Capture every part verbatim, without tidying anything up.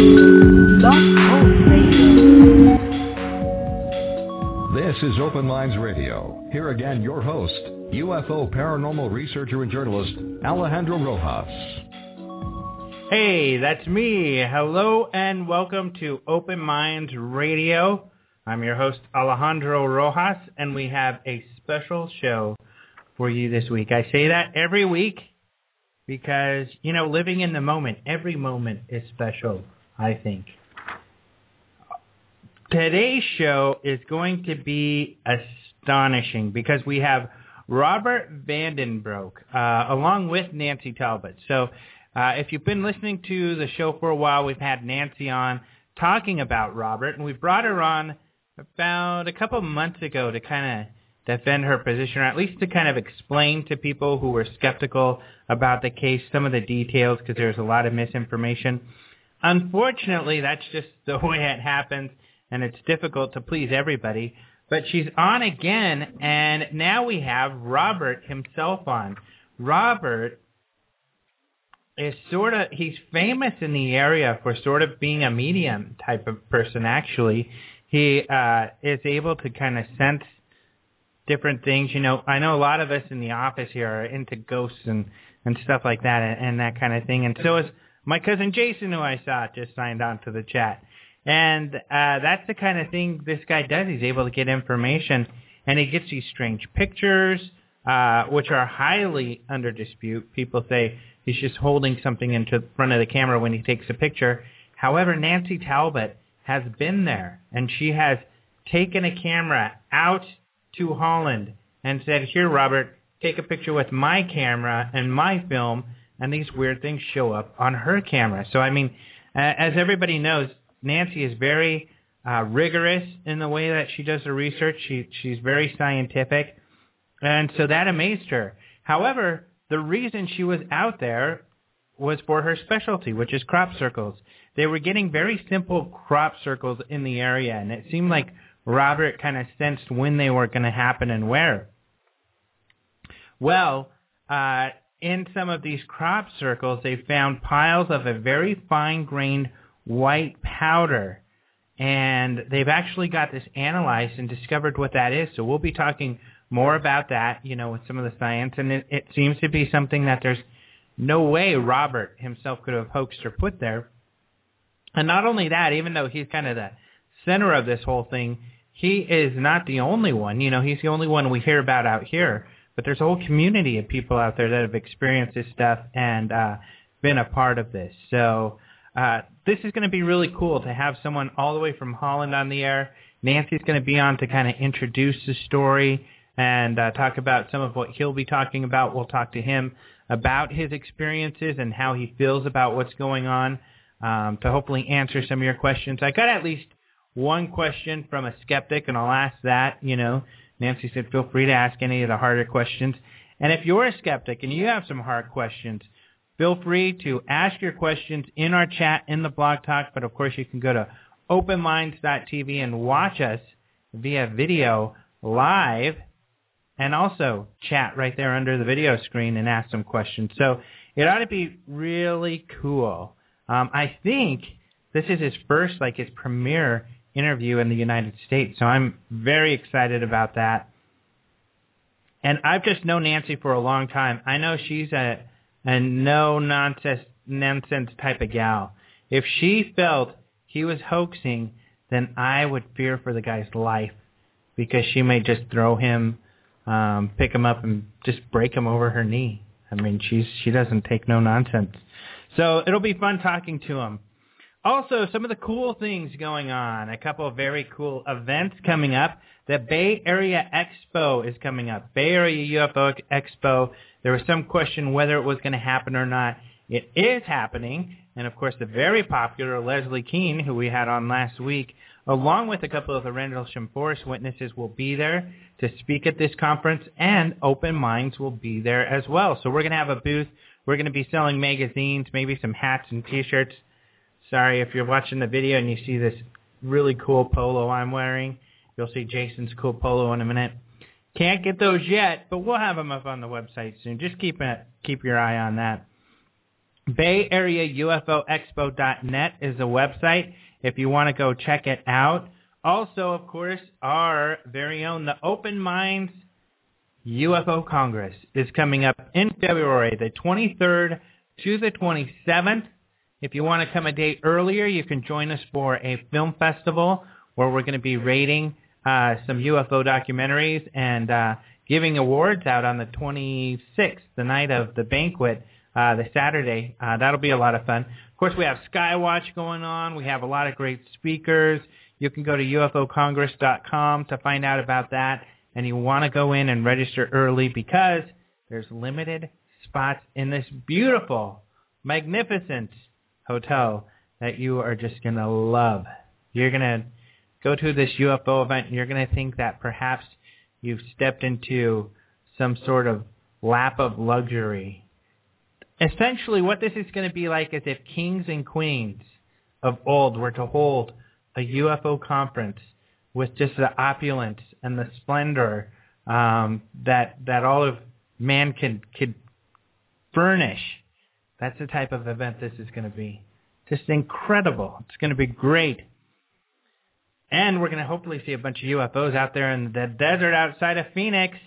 This is Open Minds Radio. Here again, your host, U F O paranormal researcher and journalist, Alejandro Rojas. Hey, that's me. Hello and welcome to Open Minds Radio. I'm your host, Alejandro Rojas, and we have a special show for you this week. I say that every week because, you know, living in the moment, every moment is special, I think. Today's show is going to be astonishing because we have Robert Vandenbroek uh, along with Nancy Talbot. So uh, if you've been listening to the show for a while, we've had Nancy on talking about Robert, and we brought her on about a couple months ago to kind of defend her position, or at least to kind of explain to people who were skeptical about the case some of the details, because there's a lot of misinformation. Unfortunately, that's just the way it happens, and it's difficult to please everybody. But she's on again, and now we have Robert himself on. Robert is sort of, he's famous in the area for sort of being a medium type of person, actually. He uh, is able to kind of sense different things. You know, I know a lot of us in the office here are into ghosts and, and stuff like that and, and that kind of thing. And so is my cousin Jason, who I saw just signed on to the chat. And uh, that's the kind of thing this guy does. He's able to get information, and he gets these strange pictures, uh, which are highly under dispute. People say he's just holding something into front of the camera when he takes a picture. However, Nancy Talbot has been there, and she has taken a camera out to Holland and said, here, Robert, take a picture with my camera and my film, and these weird things show up on her camera. So, I mean, uh, as everybody knows, Nancy is very uh, rigorous in the way that she does her research. She, she's very scientific, and so that amazed her. However, the reason she was out there was for her specialty, which is crop circles. They were getting very simple crop circles in the area, and it seemed like Robert kind of sensed when they were going to happen and where. Well, uh, in some of these crop circles, they found piles of a very fine-grained white powder, and they've actually got this analyzed and discovered what that is. So we'll be talking more about that, you know, with some of the science, and it, it seems to be something that there's no way Robert himself could have hoaxed or put there. And not only that, even though he's kind of the center of this whole thing, he is not the only one. You know, he's the only one we hear about out here, but there's a whole community of people out there that have experienced this stuff and uh, been a part of this. So Uh, this is going to be really cool to have someone all the way from Holland on the air. Nancy's going to be on to kind of introduce the story and uh, talk about some of what he'll be talking about. We'll talk to him about his experiences and how he feels about what's going on um, to hopefully answer some of your questions. I got at least one question from a skeptic, and I'll ask that. You know, Nancy said feel free to ask any of the harder questions. And if you're a skeptic and you have some hard questions, feel free to ask your questions in our chat in the Blog Talk, but of course you can go to open minds dot t v and watch us via video live and also chat right there under the video screen and ask some questions. So it ought to be really cool. Um, I think this is his first, like his premiere interview in the United States, so I'm very excited about that. And I've just known Nancy for a long time. I know she's a a no-nonsense nonsense type of gal. If she felt he was hoaxing, then I would fear for the guy's life because she may just throw him, um, pick him up, and just break him over her knee. I mean, she's she doesn't take no nonsense. So it'll be fun talking to him. Also, some of the cool things going on. A couple of very cool events coming up. The Bay Area Expo is coming up. Bay Area U F O Expo. There was some question whether it was going to happen or not. It is happening. And, of course, the very popular Leslie Kean, who we had on last week, along with a couple of the Rendlesham Forest witnesses, will be there to speak at this conference, and Open Minds will be there as well. So we're going to have a booth. We're going to be selling magazines, maybe some hats and T-shirts. Sorry if you're watching the video and you see this really cool polo I'm wearing. You'll see Jason's cool polo in a minute. Can't get those yet, but we'll have them up on the website soon. Just keep it, keep your eye on that. Bay Area U F O Expo dot net is the website if you want to go check it out. Also, of course, our very own, the Open Minds U F O Congress is coming up in February, the twenty-third to the twenty-seventh. If you want to come a day earlier, you can join us for a film festival where we're going to be rating uh, some U F O documentaries and uh, giving awards out on the twenty-sixth, the night of the banquet, uh, the Saturday. Uh, that'll be a lot of fun. Of course, we have Skywatch going on. We have a lot of great speakers. You can go to U F O Congress dot com to find out about that. And you want to go in and register early because there's limited spots in this beautiful, magnificent hotel that you are just going to love. You're going to go to this U F O event and you're going to think that perhaps you've stepped into some sort of lap of luxury. Essentially, what this is going to be like is if kings and queens of old were to hold a U F O conference with just the opulence and the splendor um, that that all of man can could furnish. That's the type of event this is going to be. Just incredible. It's going to be great. And we're going to hopefully see a bunch of U F Os out there in the desert outside of Phoenix.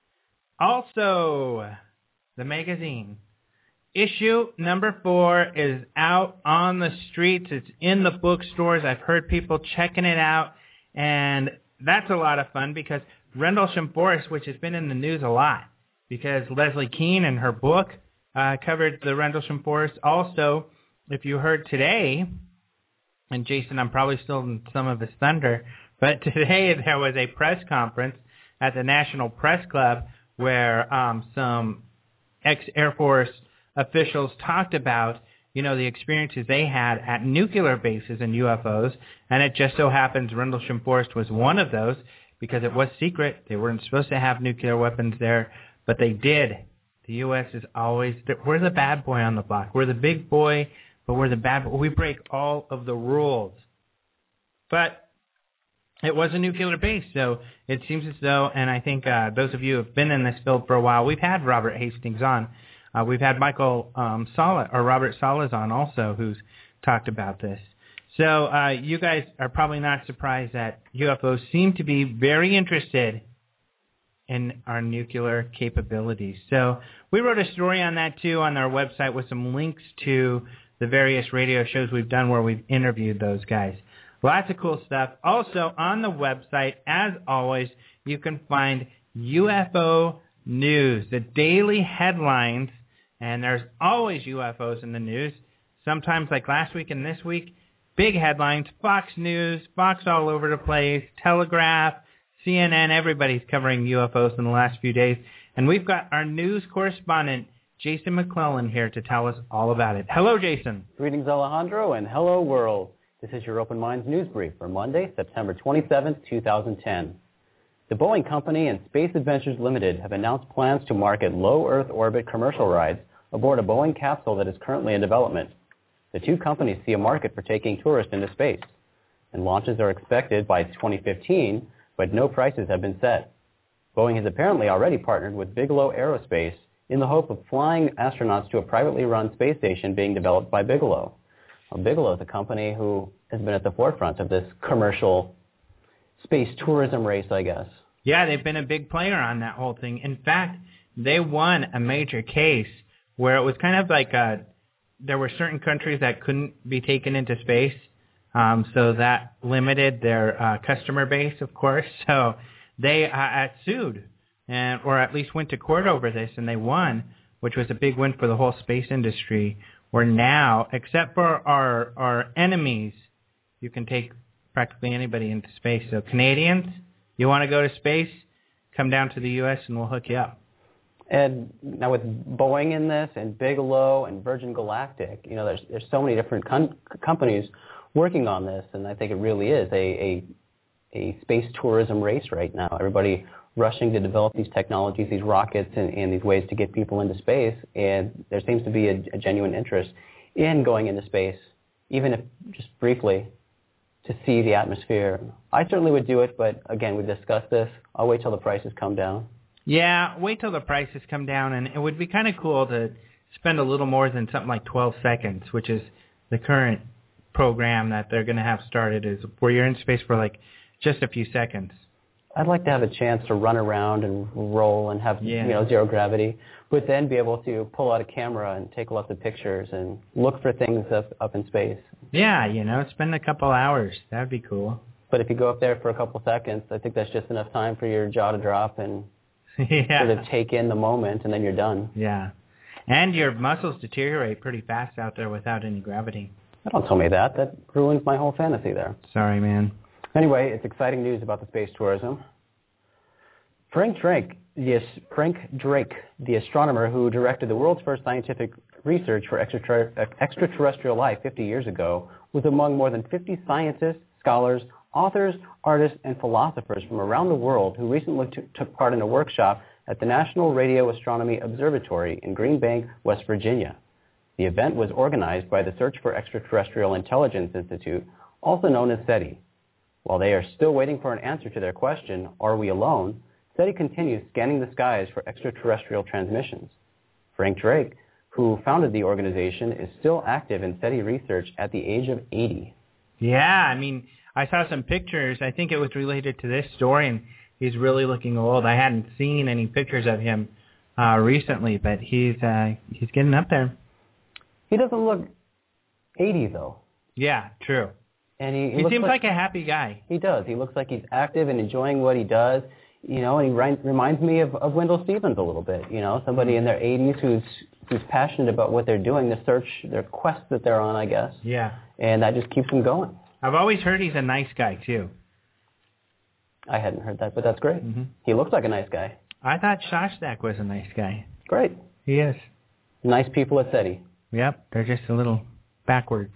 Also, the magazine. Issue number four is out on the streets. It's in the bookstores. I've heard people checking it out. And that's a lot of fun because Rendlesham Forest, which has been in the news a lot, because Leslie Kean and her book uh, covered the Rendlesham Forest. Also, if you heard today, and Jason, I'm probably still in some of his thunder, but today there was a press conference at the National Press Club where um, some ex-Air Force officials talked about you know, the experiences they had at nuclear bases and U F Os, and it just so happens Rendlesham Forest was one of those because it was secret. They weren't supposed to have nuclear weapons there, but they did. The U S is always, we're the bad boy on the block. We're the big boy, but we're the bad boy. We break all of the rules. But it was a nuclear base, so it seems as though, and I think uh, those of you who have been in this field for a while, we've had Robert Hastings on. Uh, we've had Michael um, Sala, or Robert Salas on also, who's talked about this. So uh, you guys are probably not surprised that U F Os seem to be very interested in our nuclear capabilities. So we wrote a story on that, too, on our website with some links to the various radio shows we've done where we've interviewed those guys. Lots of cool stuff. Also, on the website, as always, you can find U F O news, the daily headlines. And there's always U F Os in the news. Sometimes, like last week and this week, big headlines, Fox News, Fox all over the place, Telegraph, C N N, everybody's covering U F Os in the last few days. And we've got our news correspondent, Jason McClellan, here to tell us all about it. Hello, Jason. Greetings, Alejandro, and hello, world. This is your Open Minds News Brief for Monday, September twenty-seventh, two thousand ten. The Boeing Company and Space Adventures Limited have announced plans to market low Earth orbit commercial rides aboard a Boeing capsule that is currently in development. The two companies see a market for taking tourists into space, and launches are expected by twenty fifteen, but no prices have been set. Boeing has apparently already partnered with Bigelow Aerospace in the hope of flying astronauts to a privately run space station being developed by Bigelow. Well, Bigelow is a company who has been at the forefront of this commercial space tourism race, I guess. Yeah, they've been a big player on that whole thing. In fact, they won a major case where it was kind of like a, there were certain countries that couldn't be taken into space, um, so that limited their uh, customer base, of course. So they uh, sued, and or at least went to court over this, and they won, which was a big win for the whole space industry, where now, except for our, our enemies, you can take practically anybody into space. So Canadians, you want to go to space, come down to the U S and we'll hook you up. And now with Boeing in this and Bigelow and Virgin Galactic, you know, there's there's so many different com- companies working on this, and I think it really is a, a a space tourism race right now. Everybody rushing to develop these technologies, these rockets, and, and these ways to get people into space, and there seems to be a, a genuine interest in going into space, even if just briefly, to see the atmosphere. I certainly would do it, but again, we've discussed this. I'll wait till the prices come down. Yeah, wait till the prices come down, and it would be kind of cool to spend a little more than something like twelve seconds, which is the current program that they're going to have started, is where you're in space for like just a few seconds. I'd like to have a chance to run around and roll and have Yeah. you know zero gravity, but then be able to pull out a camera and take lots of pictures and look for things up, up in space. Yeah, you know, spend a couple hours. That would be cool. But if you go up there for a couple seconds, I think that's just enough time for your jaw to drop and yeah. sort of take in the moment, and then you're done. Yeah. And your muscles deteriorate pretty fast out there without any gravity. Don't tell me that. That ruins my whole fantasy there. Sorry, man. Anyway, it's exciting news about the space tourism. Frank Drake, yes, Frank Drake, the astronomer who directed the world's first scientific research for extrater- extraterrestrial life fifty years ago, was among more than fifty scientists, scholars, authors, artists, and philosophers from around the world who recently t- took part in a workshop at the National Radio Astronomy Observatory in Green Bank, West Virginia. The event was organized by the Search for Extraterrestrial Intelligence Institute, also known as SETI. While they are still waiting for an answer to their question, are we alone? SETI continues scanning the skies for extraterrestrial transmissions. Frank Drake, who founded the organization, is still active in SETI research at the age of eighty. Yeah, I mean, I saw some pictures. I think it was related to this story, and he's really looking old. I hadn't seen any pictures of him uh, recently, but he's uh, he's getting up there. He doesn't look eighty, though. Yeah, true. And he, he, he looks seems like, like a happy guy. He does. He looks like he's active and enjoying what he does. You know, and he ri- reminds me of, of Wendell Stevens a little bit. You know, somebody in their eighties who's who's passionate about what they're doing, the search, their quest that they're on, I guess. Yeah. And that just keeps them going. I've always heard he's a nice guy, too. I hadn't heard that, but that's great. Mm-hmm. He looks like a nice guy. I thought Shostak was a nice guy. Great. He is. Nice people at SETI. Yep, they're just a little backwards.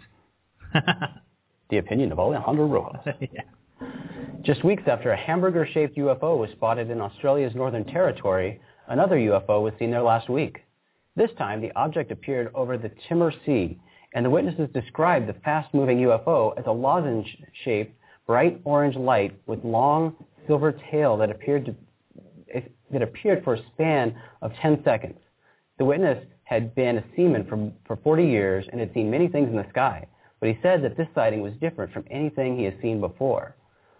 The opinion of Alejandro Rojas. Yeah. Just weeks after a hamburger-shaped U F O was spotted in Australia's Northern Territory, another U F O was seen there last week. This time, the object appeared over the Timor Sea, and the witnesses described the fast-moving U F O as a lozenge-shaped, bright orange light with long silver tail that appeared to that appeared for a span of ten seconds. The witness had been a seaman for, for forty years and had seen many things in the sky, but he said that this sighting was different from anything he had seen before.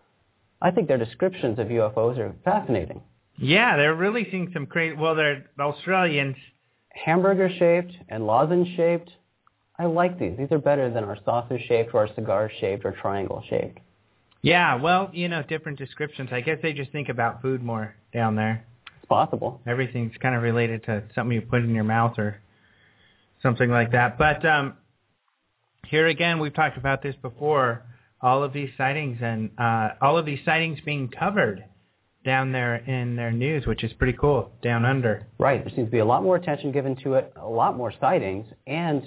I think their descriptions of U F Os are fascinating. Yeah, they're really seeing some crazy... Well, they're Australians. Hamburger-shaped and lozenge-shaped. I like these. These are better than our saucer-shaped or our cigar-shaped or triangle-shaped. Yeah, well, you know, different descriptions. I guess they just think about food more down there. It's possible. Everything's kind of related to something you put in your mouth or something like that. But um, here again, we've talked about this before, all of these sightings and uh, all of these sightings being covered down there in their news, which is pretty cool, down under. Right. There seems to be a lot more attention given to it, a lot more sightings, and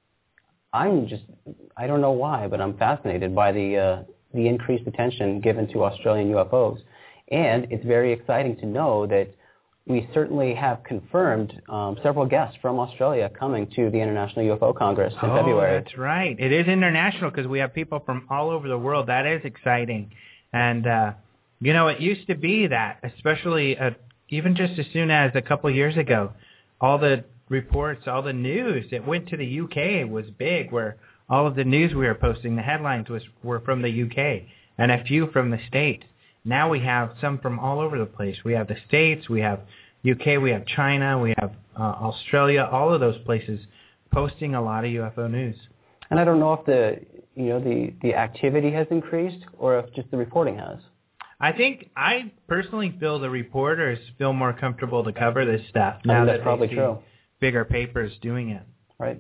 I'm just, I don't know why, but I'm fascinated by the uh, the increased attention given to Australian U F Os. And it's very exciting to know that we certainly have confirmed um, several guests from Australia coming to the International U F O Congress in oh, February. That's right. It is international because we have people from all over the world. That is exciting. And, uh, you know, it used to be that, especially uh, even just as soon as a couple of years ago, all the reports, all the news, it went to the U K. It was big, where all of the news we were posting, the headlines was were from the U K and a few from the States. Now we have some from all over the place. We have the States, we have U K, we have China, we have uh, Australia, all of those places posting a lot of U F O news. And I don't know if the you know the, the activity has increased or if just the reporting has. I think I personally feel the reporters feel more comfortable to cover this stuff now I think that's that probably they see true. Bigger papers doing it. Right.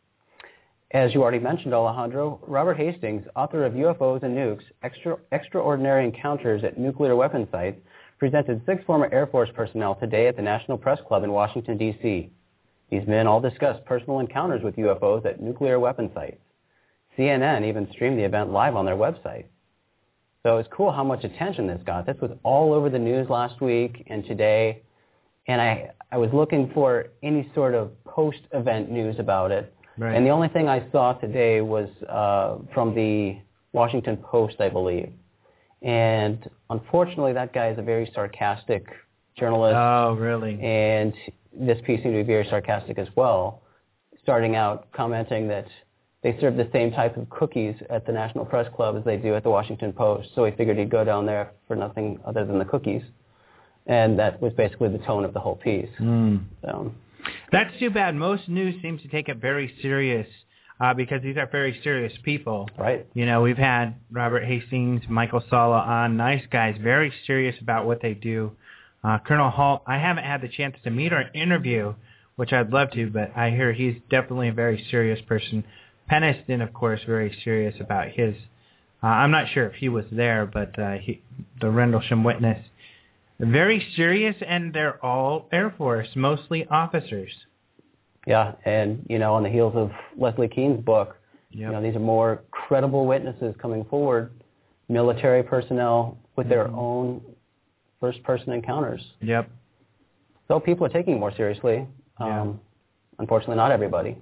As you already mentioned, Alejandro, Robert Hastings, author of U F Os and Nukes, Extra, Extraordinary Encounters at Nuclear Weapon Sites, presented six former Air Force personnel today at the National Press Club in Washington, D C These men all discussed personal encounters with U F Os at nuclear weapon sites. C N N even streamed the event live on their website. So it's cool how much attention this got. This was all over the news last week and today, and I, I was looking for any sort of post-event news about it. Right. And the only thing I saw today was uh, from the Washington Post, I believe. And unfortunately, that guy is a very sarcastic journalist. Oh, really? And this piece seemed to be very sarcastic as well. starting out commenting that they serve the same type of cookies at the National Press Club as they do at the Washington Post, so he figured he'd go down there for nothing other than the cookies. And that was basically the tone of the whole piece. Mm. So. That's too bad. Most news seems to take it very serious uh, because these are very serious people. Right. You know, we've had Robert Hastings, Michael Salla on, nice guys, very serious about what they do. Uh, Colonel Halt, I haven't had the chance to meet or interview, which I'd love to, but I hear he's definitely a very serious person. Peniston, of course, very serious about his. Uh, I'm not sure if he was there, but uh, he, the Rendlesham Witness, very serious, and they're all Air Force, mostly officers. Yeah, and, you know, on the heels of Leslie Kean's book, yep. you know, these are more credible witnesses coming forward, military personnel with mm-hmm. their own first-person encounters. Yep. So people are taking it more seriously. Um, yeah. Unfortunately, not everybody.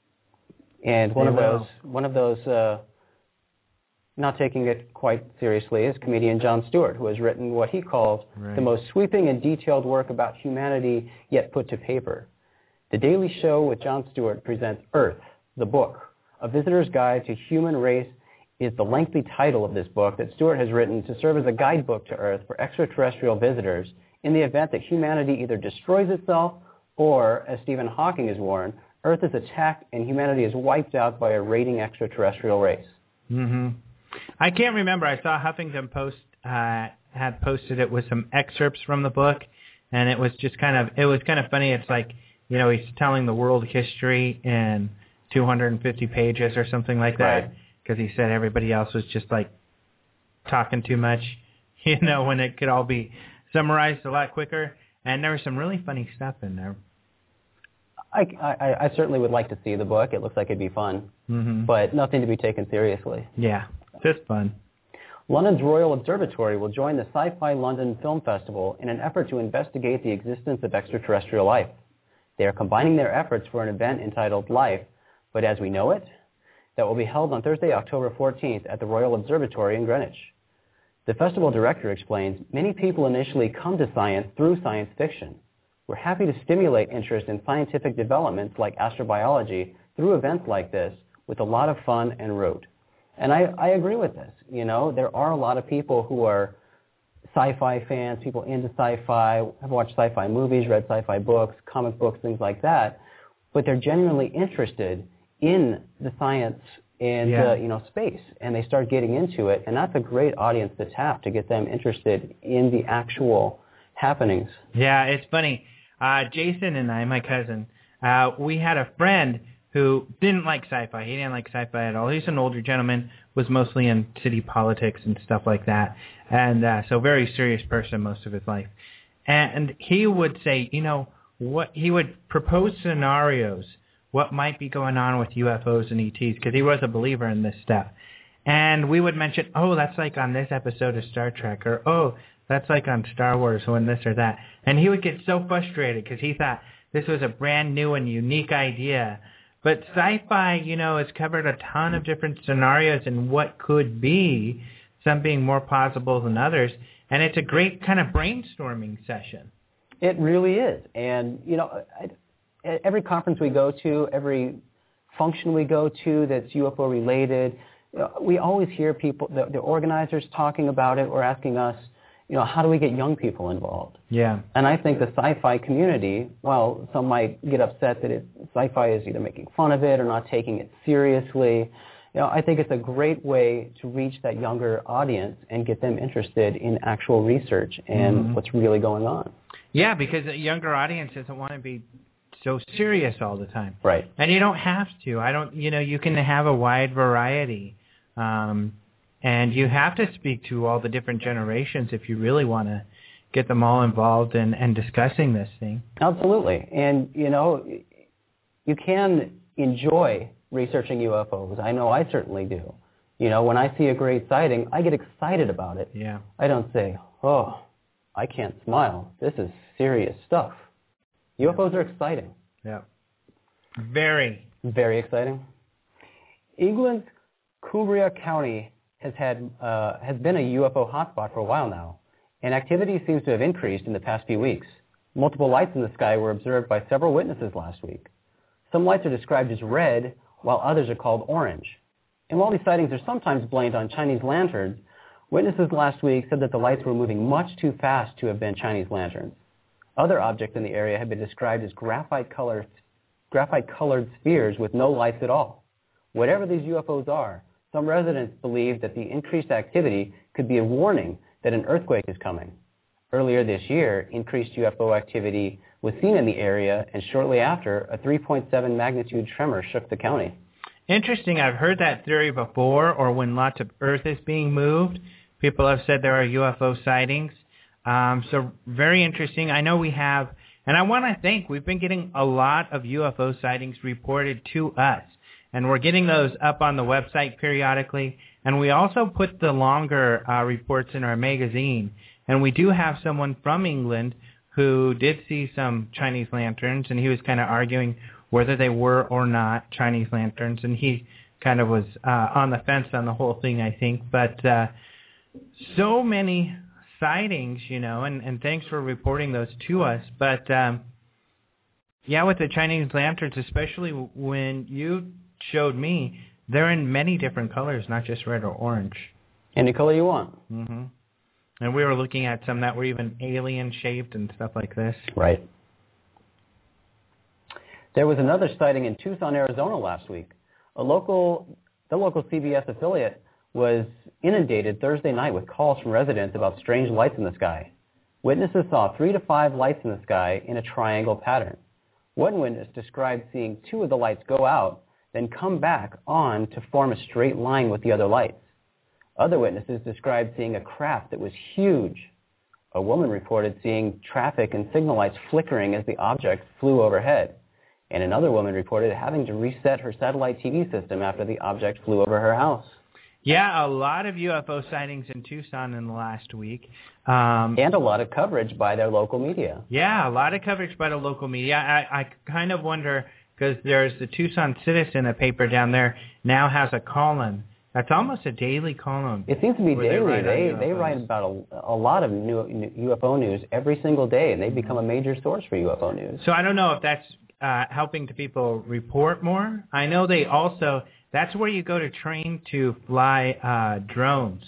And one they of will. those, one of those, uh, not taking it quite seriously, is comedian Jon Stewart, who has written what he calls right. the most sweeping and detailed work about humanity yet put to paper. The Daily Show with Jon Stewart presents Earth, the book, A Visitor's Guide to Human Race, is the lengthy title of this book that Stewart has written to serve as a guidebook to Earth for extraterrestrial visitors in the event that humanity either destroys itself or, as Stephen Hawking has warned, Earth is attacked and humanity is wiped out by a raiding extraterrestrial race. Mm-hmm. I can't remember. I saw Huffington Post uh, had posted it with some excerpts from the book, and it was just kind of it was kind of funny. It's like, you know, he's telling the world history in two hundred fifty pages or something like that, because right. he said everybody else was just like talking too much, you know, when it could all be summarized a lot quicker. And there was some really funny stuff in there. I, I, I certainly would like to see the book. It looks like it'd be fun, mm-hmm. but nothing to be taken seriously. Yeah, just fun. London's Royal Observatory will join the Sci-Fi London Film Festival in an effort to investigate the existence of extraterrestrial life. They are combining their efforts for an event entitled Life, but as we know it, that will be held on Thursday, October fourteenth at the Royal Observatory in Greenwich. The festival director explains, many people initially come to science through science fiction. We're happy to stimulate interest in scientific developments like astrobiology through events like this with a lot of fun and rote. And I, I agree with this. You know, there are a lot of people who are sci-fi fans, people into sci-fi, have watched sci-fi movies, read sci-fi books, comic books, things like that, but they're genuinely interested in the science and yeah. uh, you know, space, and they start getting into it, and that's a great audience to tap to get them interested in the actual happenings. Yeah, it's funny. Uh, Jason and I, my cousin, uh, we had a friend who didn't like sci-fi. He didn't like sci-fi at all. He's an older gentleman, was mostly in city politics and stuff like that, and uh, so very serious person most of his life. And he would say, you know, what he would propose scenarios, what might be going on with U F Os and E Ts, because he was a believer in this stuff. And we would mention, oh, that's like on this episode of Star Trek, or oh, that's like on Star Wars when this or that. And he would get so frustrated because he thought this was a brand new and unique idea. But sci-fi, you know, has covered a ton of different scenarios and what could be, some being more plausible than others. And it's a great kind of brainstorming session. It really is. And, you know, I, every conference we go to, every function we go to that's U F O related, you know, we always hear people, the, the organizers talking about it or asking us, you know, how do we get young people involved? Yeah. And I think the sci-fi community, well, some might get upset that it, sci-fi is either making fun of it or not taking it seriously. You know, I think it's a great way to reach that younger audience and get them interested in actual research and mm-hmm. what's really going on. Yeah, because a younger audience doesn't want to be so serious all the time. Right. And you don't have to. I don't, you know, you can have a wide variety. Um, And you have to speak to all the different generations if you really want to get them all involved in, in discussing this thing. Absolutely. And, you know, you can enjoy researching U F Os. I know I certainly do. You know, when I see a great sighting, I get excited about it. Yeah. I don't say, oh, I can't smile. This is serious stuff. U F Os are exciting. Yeah. Very. Very exciting. England's Cumbria County has had uh, has been a U F O hotspot for a while now, and activity seems to have increased in the past few weeks. Multiple lights in the sky were observed by several witnesses last week. Some lights are described as red, while others are called orange. And while these sightings are sometimes blamed on Chinese lanterns, witnesses last week said that the lights were moving much too fast to have been Chinese lanterns. Other objects in the area have been described as graphite-colored, graphite-colored spheres with no lights at all. Whatever these U F Os are, some residents believe that the increased activity could be a warning that an earthquake is coming. Earlier this year, increased U F O activity was seen in the area, and shortly after, a three point seven magnitude tremor shook the county. Interesting. I've heard that theory before, or when lots of Earth is being moved, people have said there are U F O sightings. Um, so very interesting. I know we have, and I want to thank, we've been getting a lot of U F O sightings reported to us, and we're getting those up on the website periodically, and we also put the longer uh, reports in our magazine, and we do have someone from England who did see some Chinese lanterns, and he was kind of arguing whether they were or not Chinese lanterns, and he kind of was uh, on the fence on the whole thing, I think. But uh, so many sightings, you know, and, and thanks for reporting those to us. But, um, yeah, with the Chinese lanterns, especially when you showed me, they're in many different colors, not just red or orange. Any color you want. Mm-hmm. And we were looking at some that were even alien-shaped and stuff like this. Right. There was another sighting in Tucson, Arizona last week. A local, the local C B S affiliate was inundated Thursday night with calls from residents about strange lights in the sky. Witnesses saw three to five lights in the sky in a triangle pattern. One witness described seeing two of the lights go out, then come back on to form a straight line with the other lights. Other witnesses described seeing a craft that was huge. A woman reported seeing traffic and signal lights flickering as the object flew overhead. And another woman reported having to reset her satellite T V system after the object flew over her house. Yeah, a lot of U F O sightings in Tucson in the last week. Um, and a lot of coverage by their local media. Yeah, a lot of coverage by the local media. I, I kind of wonder, because there's the Tucson Citizen, a paper down there, now has a column. That's almost a daily column. It seems to be daily. They write, they, they write about a, a lot of new, new U F O news every single day, and they become a major source for U F O news. So I don't know if that's uh, helping to people report more. I know they also, that's where you go to train to fly uh, drones,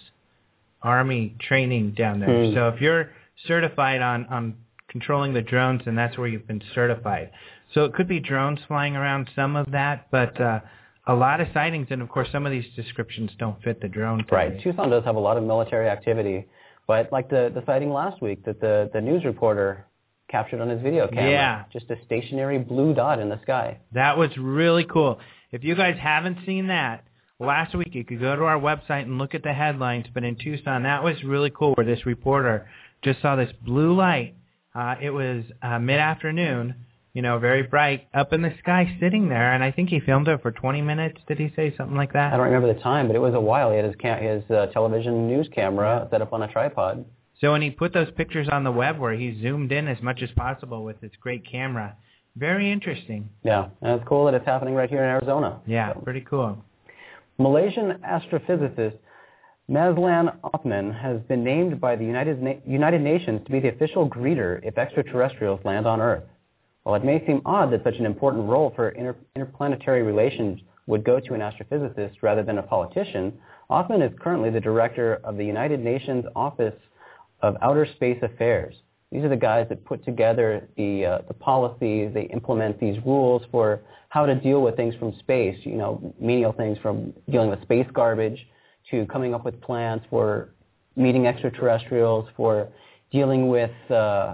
Army training down there. Hmm. So if you're certified on, on controlling the drones, then that's where you've been certified. So it could be drones flying around, some of that, but uh, a lot of sightings, and of course some of these descriptions don't fit the drone theory. Right. Tucson does have a lot of military activity, but like the, the sighting last week that the, the news reporter captured on his video camera. Yeah. Just a stationary blue dot in the sky. That was really cool. If you guys haven't seen that, last week you could go to our website and look at the headlines, but in Tucson, that was really cool where this reporter just saw this blue light. Uh, it was uh, mid-afternoon, you know, very bright, up in the sky sitting there, and I think he filmed it for twenty minutes. Did he say something like that? I don't remember the time, but it was a while. He had his, cam- his uh, television news camera set up on a tripod. So when he put those pictures on the web where he zoomed in as much as possible with his great camera, very interesting. Yeah, and it's cool that it's happening right here in Arizona. Yeah, so. Pretty cool. Malaysian astrophysicist Mazlan Othman has been named by the United, Na- United Nations to be the official greeter if extraterrestrials land on Earth. While it may seem odd that such an important role for inter- interplanetary relations would go to an astrophysicist rather than a politician, Othman is currently the director of the United Nations Office of Outer Space Affairs. These are the guys that put together the uh, the policies. They implement these rules for how to deal with things from space, you know, menial things from dealing with space garbage to coming up with plans for meeting extraterrestrials, for dealing with uh,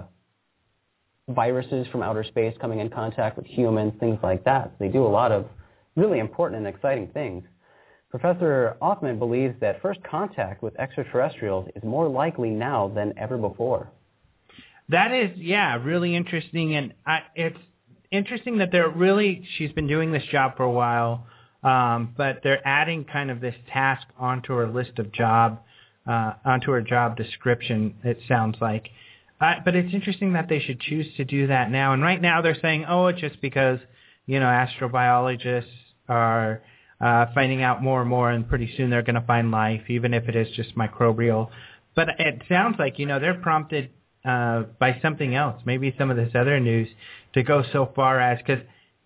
viruses from outer space coming in contact with humans, things like that. So they do a lot of really important and exciting things. Professor Othman believes that first contact with extraterrestrials is more likely now than ever before. That is, yeah, really interesting, and I, it's interesting that they're really, she's been doing this job for a while, um, but they're adding kind of this task onto her list of job, uh, onto her job description, it sounds like. Uh, but it's interesting that they should choose to do that now, and right now they're saying, oh, it's just because, you know, astrobiologists are uh, finding out more and more, and pretty soon they're going to find life, even if it is just microbial. But it sounds like, you know, they're prompted Uh, by something else, maybe some of this other news, to go so far as, because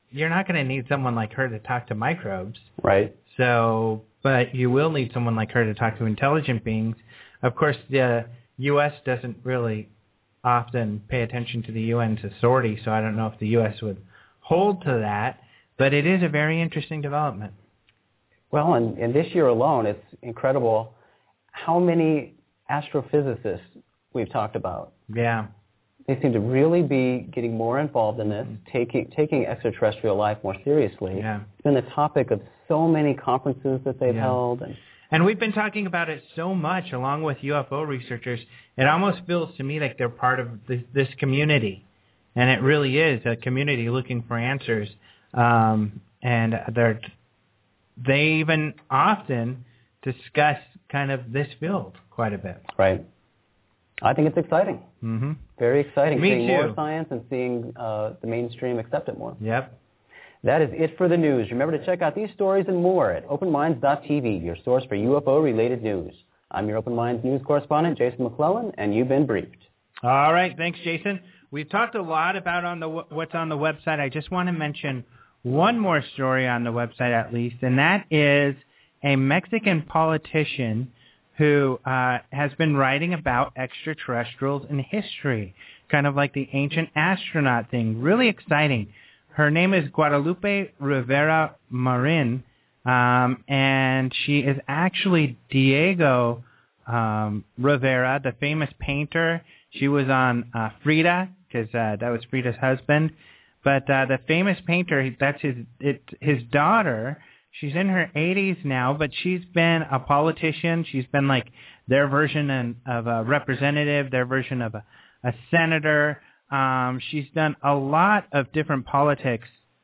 you're not going to need someone like her to talk to microbes. Right. So, but you will need someone like her to talk to intelligent beings. Of course, the U S doesn't really often pay attention to the U N's authority, so I don't know if the U S would hold to that, but it is a very interesting development. Well, and, and this year alone, it's incredible how many astrophysicists we've talked about. Yeah. They seem to really be getting more involved in this, taking taking extraterrestrial life more seriously. Yeah. It's been the topic of so many conferences that they've Yeah. held. And, and we've been talking about it so much along with U F O researchers. It almost feels to me like they're part of this, this community. And it really is a community looking for answers. Um, and they're, they even often discuss kind of this field quite a bit. Right. I think it's exciting. Mm-hmm. Very exciting. Me seeing too. more science and seeing uh, the mainstream accept it more. Yep. That is it for the news. Remember to check out these stories and more at open minds dot t v, your source for U F O-related news. I'm your Open Minds news correspondent, Jason McClellan, and you've been briefed. All right. Thanks, Jason. We've talked a lot about on the what's on the website. I just want to mention one more story on the website at least, and that is a Mexican politician who uh, has been writing about extraterrestrials in history, kind of like the ancient astronaut thing. Really exciting. Her name is Guadalupe Rivera Marin, um, and she is actually Diego um, Rivera, the famous painter. She was on uh, Frida, because uh, that was Frida's husband. But uh, the famous painter, that's his it, his daughter. She's in her eighties now, but she's been a politician. She's been like their version of a representative, their version of a, a senator. Um, she's done a lot of different politics.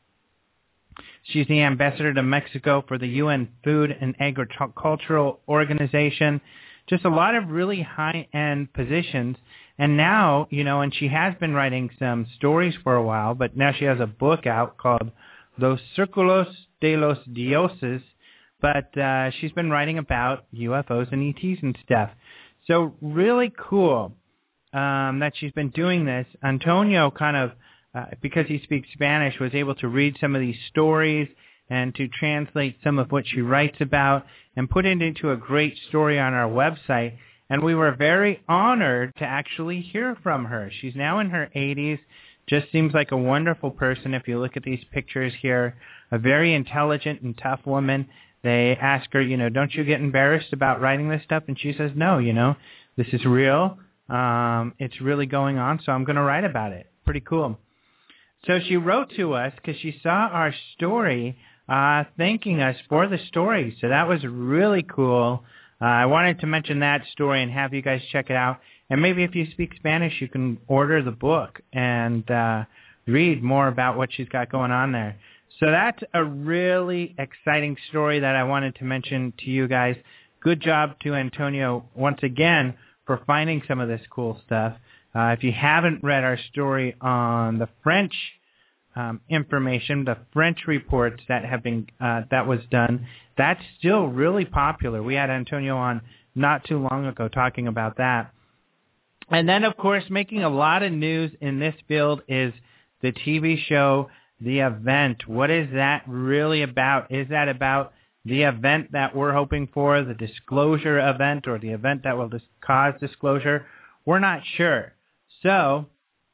She's the ambassador to Mexico for the U N Food and Agricultural Organization. Just a lot of really high-end positions. And now, you know, and she has been writing some stories for a while, but now she has a book out called Los Círculos de los Dioses, but uh, she's been writing about U F Os and E Ts and stuff. So really cool um, that she's been doing this. Antonio kind of, uh, because he speaks Spanish, was able to read some of these stories and to translate some of what she writes about and put it into a great story on our website. And we were very honored to actually hear from her. She's now in her eighties. Just seems like a wonderful person if you look at these pictures here. A very intelligent and tough woman. They ask her, you know, don't you get embarrassed about writing this stuff? And she says, no, you know, this is real. Um, it's really going on, so I'm going to write about it. Pretty cool. So she wrote to us because she saw our story, uh, thanking us for the story. So that was really cool. Uh, I wanted to mention that story and have you guys check it out. And maybe if you speak Spanish, you can order the book and uh, read more about what she's got going on there. So that's a really exciting story that I wanted to mention to you guys. Good job to Antonio once again for finding some of this cool stuff. Uh, if you haven't read our story on the French um, information, the French reports that have been uh, that was done, that's still really popular. We had Antonio on not too long ago talking about that. And then, of course, making a lot of news in this field is the T V show, The Event. What is that really about? Is that about the event that we're hoping for, the disclosure event, or the event that will dis- cause disclosure? We're not sure. So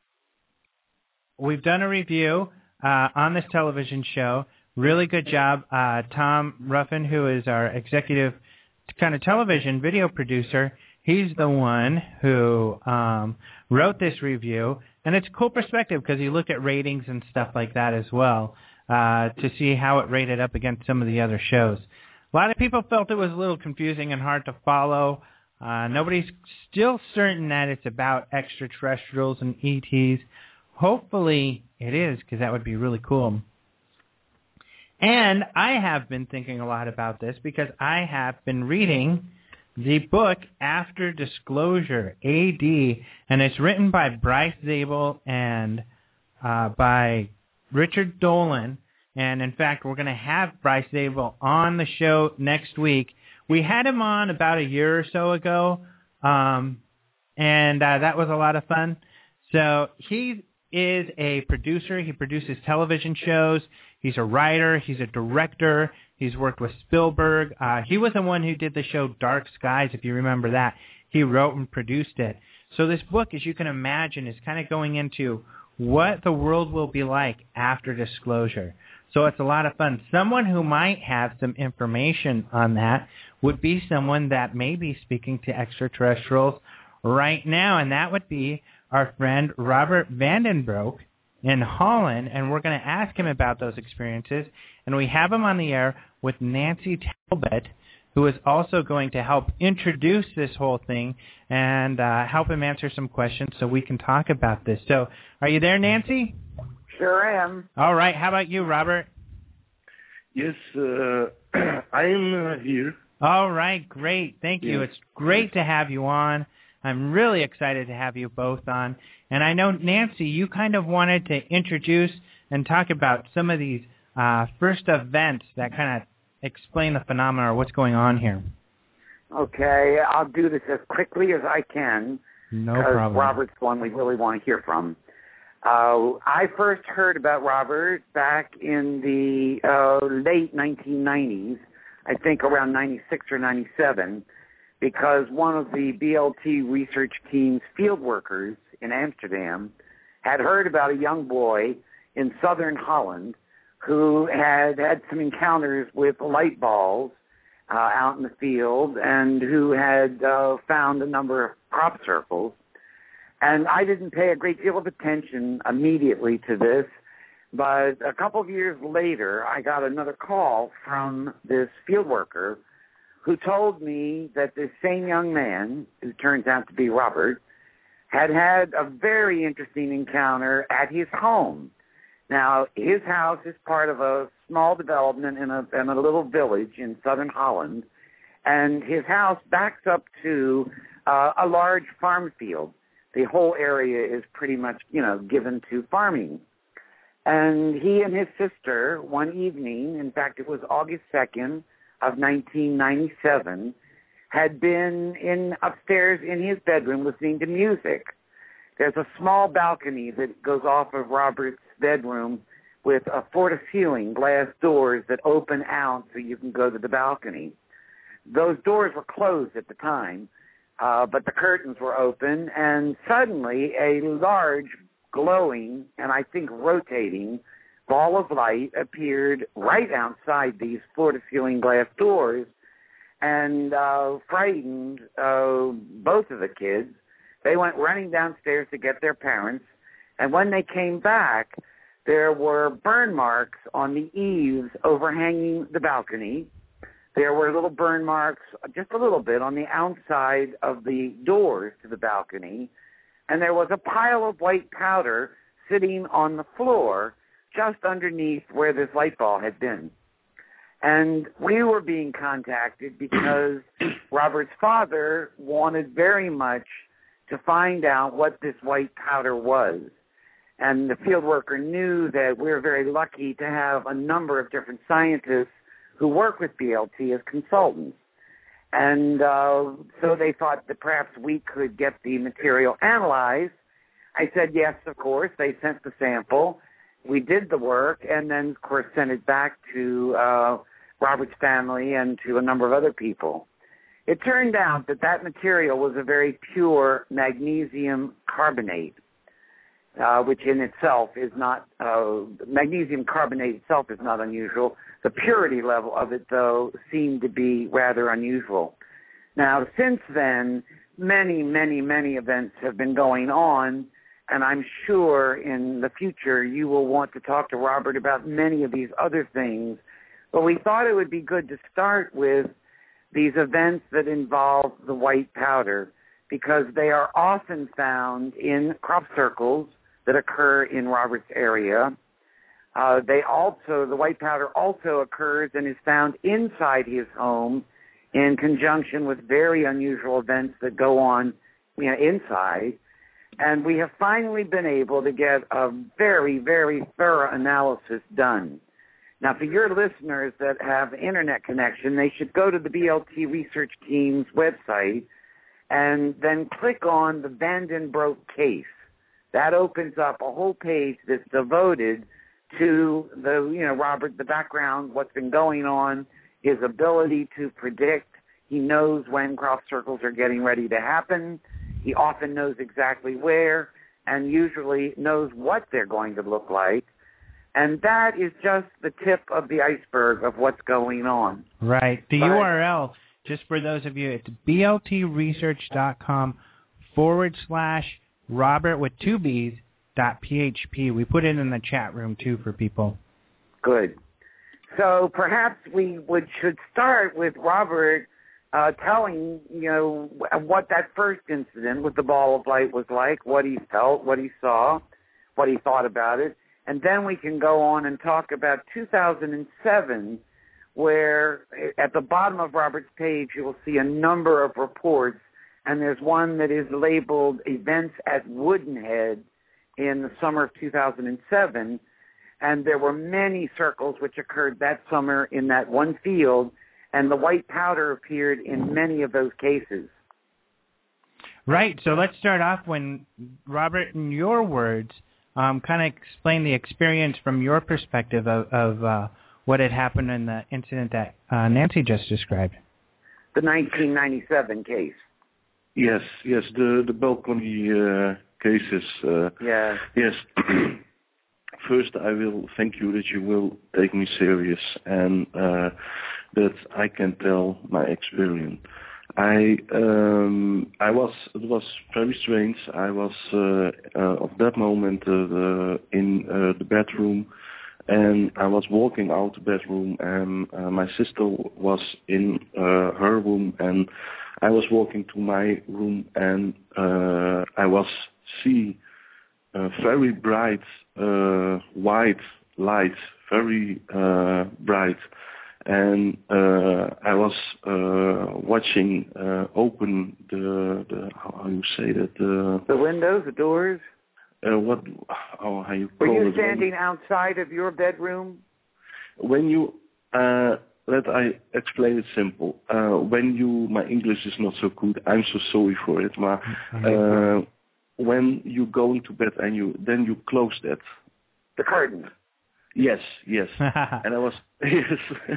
we've done a review uh, on this television show. Really good job. Uh, Tom Ruffin, who is our executive kind of television video producer, he's the one who um, wrote this review. And it's a cool perspective because you look at ratings and stuff like that as well uh, to see how it rated up against some of the other shows. A lot of people felt it was a little confusing and hard to follow. Uh, nobody's still certain that it's about extraterrestrials and E Ts. Hopefully it is, because that would be really cool. And I have been thinking a lot about this because I have been reading the book After Disclosure, A D, and it's written by Bryce Zabel and uh, by Richard Dolan. And, in fact, we're going to have Bryce Zabel on the show next week. We had him on about a year or so ago, um, and uh, that was a lot of fun. So he is a producer. He produces television shows. He's a writer. He's a director. He's worked with Spielberg. Uh, he was the one who did the show Dark Skies, if you remember that. He wrote and produced it. So this book, as you can imagine, is kind of going into what the world will be like after disclosure. So it's a lot of fun. Someone who might have some information on that would be someone that may be speaking to extraterrestrials right now, and that would be our friend Robert Vandenbroek in Holland, and we're going to ask him about those experiences. And we have him on the air with Nancy Talbot, who is also going to help introduce this whole thing and uh, help him answer some questions so we can talk about this. So are you there, Nancy? Sure am. All right. How about you, Robert? Yes, uh, I'm uh, here. All right. Great. Thank you. Yes. It's great to have you on. I'm really excited to have you both on. And I know, Nancy, you kind of wanted to introduce and talk about some of these uh, first events that kind of explain the phenomena or what's going on here. Okay, I'll do this as quickly as I can. No problem. Robert's one we really want to hear from. Uh, I first heard about Robert back in the uh, late nineteen nineties, I think around ninety-six or ninety-seven, because one of the B L T research team's field workers in Amsterdam had heard about a young boy in southern Holland who had had some encounters with light balls uh, out in the field and who had uh, found a number of crop circles. And I didn't pay a great deal of attention immediately to this, but a couple of years later, I got another call from this field worker who told me that this same young man, who turns out to be Robert, had had a very interesting encounter at his home. Now, his house is part of a small development in a, in a little village in southern Holland, and his house backs up to uh, a large farm field. The whole area is pretty much, you know, given to farming. And he and his sister, one evening, in fact, it was August second of nineteen ninety-seven, had been in upstairs in his bedroom listening to music. There's a small balcony that goes off of Robert's bedroom with a floor-to-ceiling glass doors that open out so you can go to the balcony. Those doors were closed at the time, uh, but the curtains were open, and suddenly a large, glowing, and I think rotating, ball of light appeared right outside these floor-to-ceiling glass doors and uh, frightened uh, both of the kids. They went running downstairs to get their parents, and when they came back, there were burn marks on the eaves overhanging the balcony. There were little burn marks, just a little bit, on the outside of the doors to the balcony, and there was a pile of white powder sitting on the floor just underneath where this light ball had been. And we were being contacted because Robert's father wanted very much to find out what this white powder was. And the field worker knew that we were very lucky to have a number of different scientists who work with B L T as consultants. And uh, so they thought that perhaps we could get the material analyzed. I said yes, of course. They sent the sample. We did the work and then, of course, sent it back to uh, Robert's family and to a number of other people. It turned out that that material was a very pure magnesium carbonate, uh, which in itself is not, uh, magnesium carbonate itself is not unusual. The purity level of it, though, seemed to be rather unusual. Now, since then, many, many, many events have been going on, and I'm sure in the future you will want to talk to Robert about many of these other things. But we thought it would be good to start with these events that involve the white powder, because they are often found in crop circles that occur in Robert's area. Uh, they also, the white powder also occurs and is found inside his home in conjunction with very unusual events that go on, you know, inside. And we have finally been able to get a very, very thorough analysis done. Now, for your listeners that have internet connection, they should go to the B L T research team's website and then click on the Vandenbroek case. that opens up a whole page that's devoted to the, you know, Robert, the background, what's been going on, his ability to predict. He knows when crop circles are getting ready to happen. He often knows exactly where, and usually knows what they're going to look like. And that is just the tip of the iceberg of what's going on. Right. The but, U R L, just for those of you, it's bltresearch.com forward slash Robert with two B's dot php. We put it in the chat room, too, for people. Good. So perhaps we would should start with Robert uh, telling, you know, what that first incident with the ball of light was like, what he felt, what he saw, what he thought about it. And then we can go on and talk about two thousand seven, where at the bottom of Robert's page you will see a number of reports, and there's one that is labeled Events at Woodenhead in the summer of two thousand seven, and there were many circles which occurred that summer in that one field, and the white powder appeared in many of those cases. Right, so let's start off when, Robert, in your words, um, kind of explain the experience from your perspective of, of uh, what had happened in the incident that uh, Nancy just described. The nineteen ninety-seven case. Yes, yes, the, the balcony uh, cases. Uh, yeah. Yes. First, I will thank you that you will take me serious and uh, that I can tell my experience. I um, I was it was very strange. I was uh, uh, at that moment uh, the, in uh, the bedroom, and I was walking out the bedroom, and uh, my sister was in uh, her room, and I was walking to my room, and uh, I was see a very bright uh, white light, very uh, bright. And uh, I was uh, watching uh, open the, the how you say that the the windows, the doors. Uh, what? Oh, how you call it? Were you standing outside of your bedroom? When you uh, let I explain it simple. Uh, when you my English is not so good. I'm so sorry for it. But uh, when you go into bed and you then you close that the curtain. Yes, yes, and I was yes,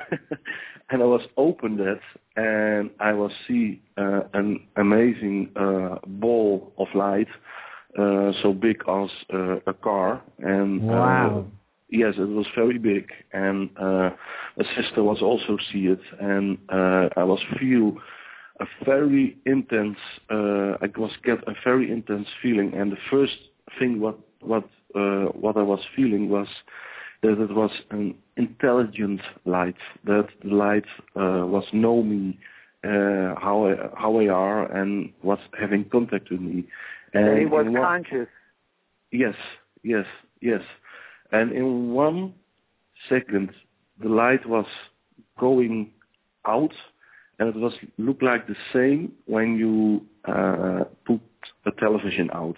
and I was open that, and I was see uh, an amazing uh, ball of light, uh, so big as uh, a car, and wow, uh, yes, it was very big, and uh, my sister was also see it, and uh, I was feel a very intense, uh, I was get a very intense feeling, and the first thing what what uh, what I was feeling was that it was an intelligent light, that the light uh, was know me, uh, how I, how I are, and was having contact with me. And, and he was one, conscious. Yes, yes, yes. And in one second, the light was going out, and it was look like the same when you uh, put a television out.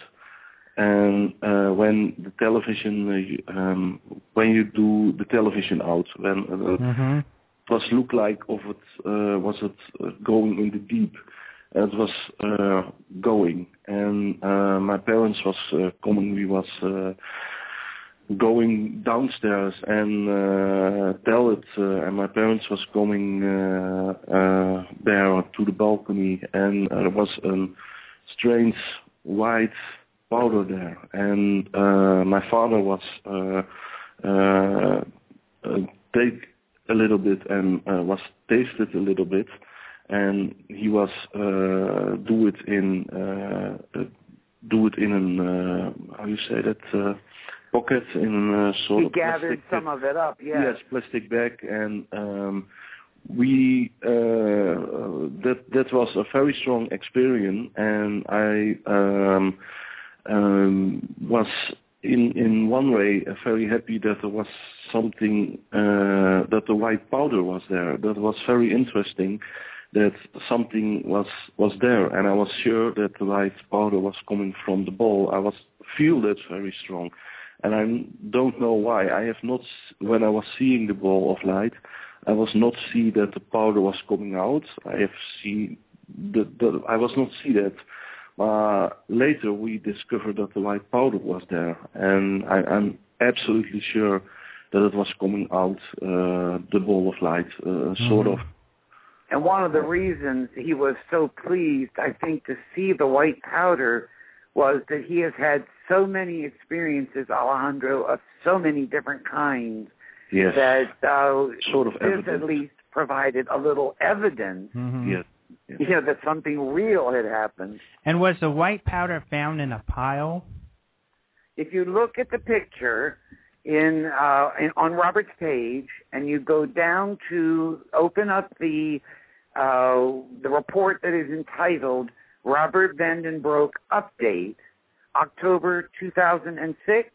And uh, when the television, uh, um, when you do the television out, when uh, mm-hmm. it was look like of it uh, was it uh, going in the deep, and it was uh, going, and uh, my parents was uh, coming. We was uh, going downstairs and uh, tell it, uh, and my parents was coming uh, uh, there to the balcony, and uh, there was a strange white powder there, and uh, my father was uh, uh, uh, take a little bit and uh, was tasted a little bit, and he was uh, do it in uh, uh, do it in an uh, how you say that uh, pocket in a sort he of gathered plastic, some of it up. Yes, yes, plastic bag, and um, we uh, that that was a very strong experience, and I. Um, Um, was in in one way uh, very happy that there was something uh, that the white powder was there. That was very interesting. That something was was there, and I was sure that the white powder was coming from the ball. I was feel that very strong, and I don't know why. I have not when I was seeing the ball of light, I was not see that the powder was coming out. I have seen the, the I was not see that. Uh, later, we discovered that the white powder was there, and I, I'm absolutely sure that it was coming out uh, the ball of light, uh, mm-hmm. sort of. And one of the reasons he was so pleased, I think, to see the white powder was that he has had so many experiences, Alejandro, of so many different kinds, yes. that uh, sort of this evidence. at least provided a little evidence, mm-hmm. yes. yes. you know, that something real had happened. And was the white powder found in a pile? If you look at the picture in, uh, in on Robert's page, and you go down to open up the uh, the report that is entitled Robert Vandenbroek Update, October two thousand six,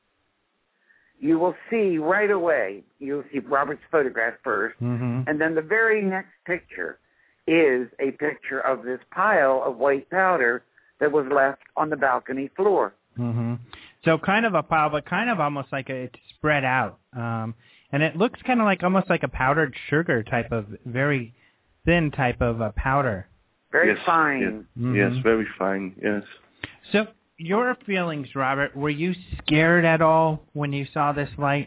you will see right away, you'll see Robert's photograph first, mm-hmm. and then the very next picture is a picture of this pile of white powder that was left on the balcony floor. Mm-hmm. So kind of a pile, but kind of almost like a, it's spread out. Um, and it looks kind of like almost like a powdered sugar type of, very thin type of uh, powder. Very yes, fine. Yes, mm-hmm. yes, very fine, yes. So your feelings, Robert, were you scared at all when you saw this light?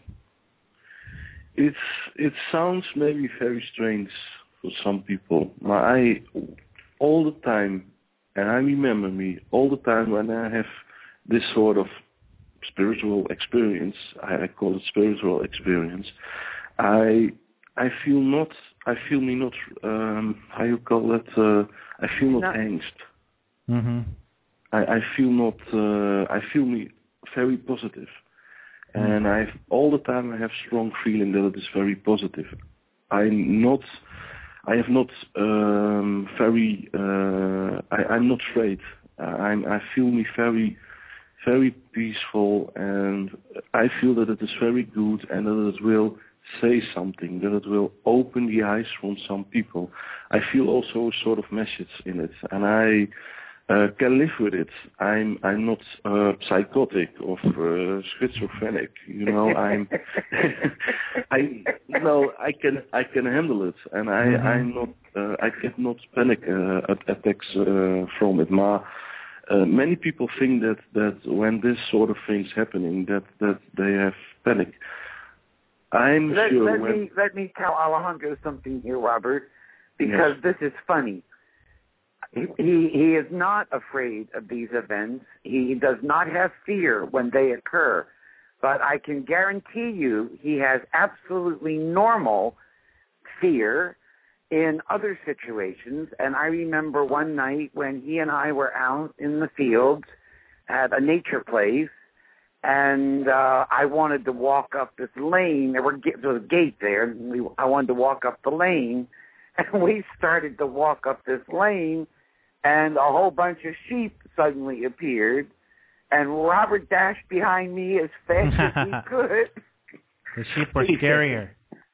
It's It sounds maybe very strange for some people. But I, all the time, and I remember me, all the time when I have this sort of spiritual experience, I, I call it spiritual experience, I I feel not, I feel me not, um, how you call it, uh, I feel not no. angst. Mm-hmm. I, I feel not, uh, I feel me very positive. Mm-hmm. And I all the time I have strong feeling that it is very positive. I'm not, I have not um, very, uh, I, I'm not afraid. I'm, I feel me very, very peaceful, and I feel that it is very good, and that it will say something, that it will open the eyes from some people. I feel also a sort of message in it, and I uh, can live with it. I'm I'm not uh, psychotic or uh, schizophrenic. You know, I'm I no I can I can handle it, and I mm-hmm. I'm not uh, I get not panic uh, attacks uh, from it. Ma. Uh, many people think that, that when this sort of thing's happening, that, that they have panic. I'm let, sure let when... me let me tell Alejandro something here, Robert, because yes. this is funny. He he is not afraid of these events. He does not have fear when they occur. But I can guarantee you he has absolutely normal fear in other situations. And I remember one night when he and I were out in the fields at a nature place, and uh, I wanted to walk up this lane. There, were, there was a gate there. And we, I wanted to walk up the lane, and we started to walk up this lane, and a whole bunch of sheep suddenly appeared, and Robert dashed behind me as fast as he could. The sheep were scarier.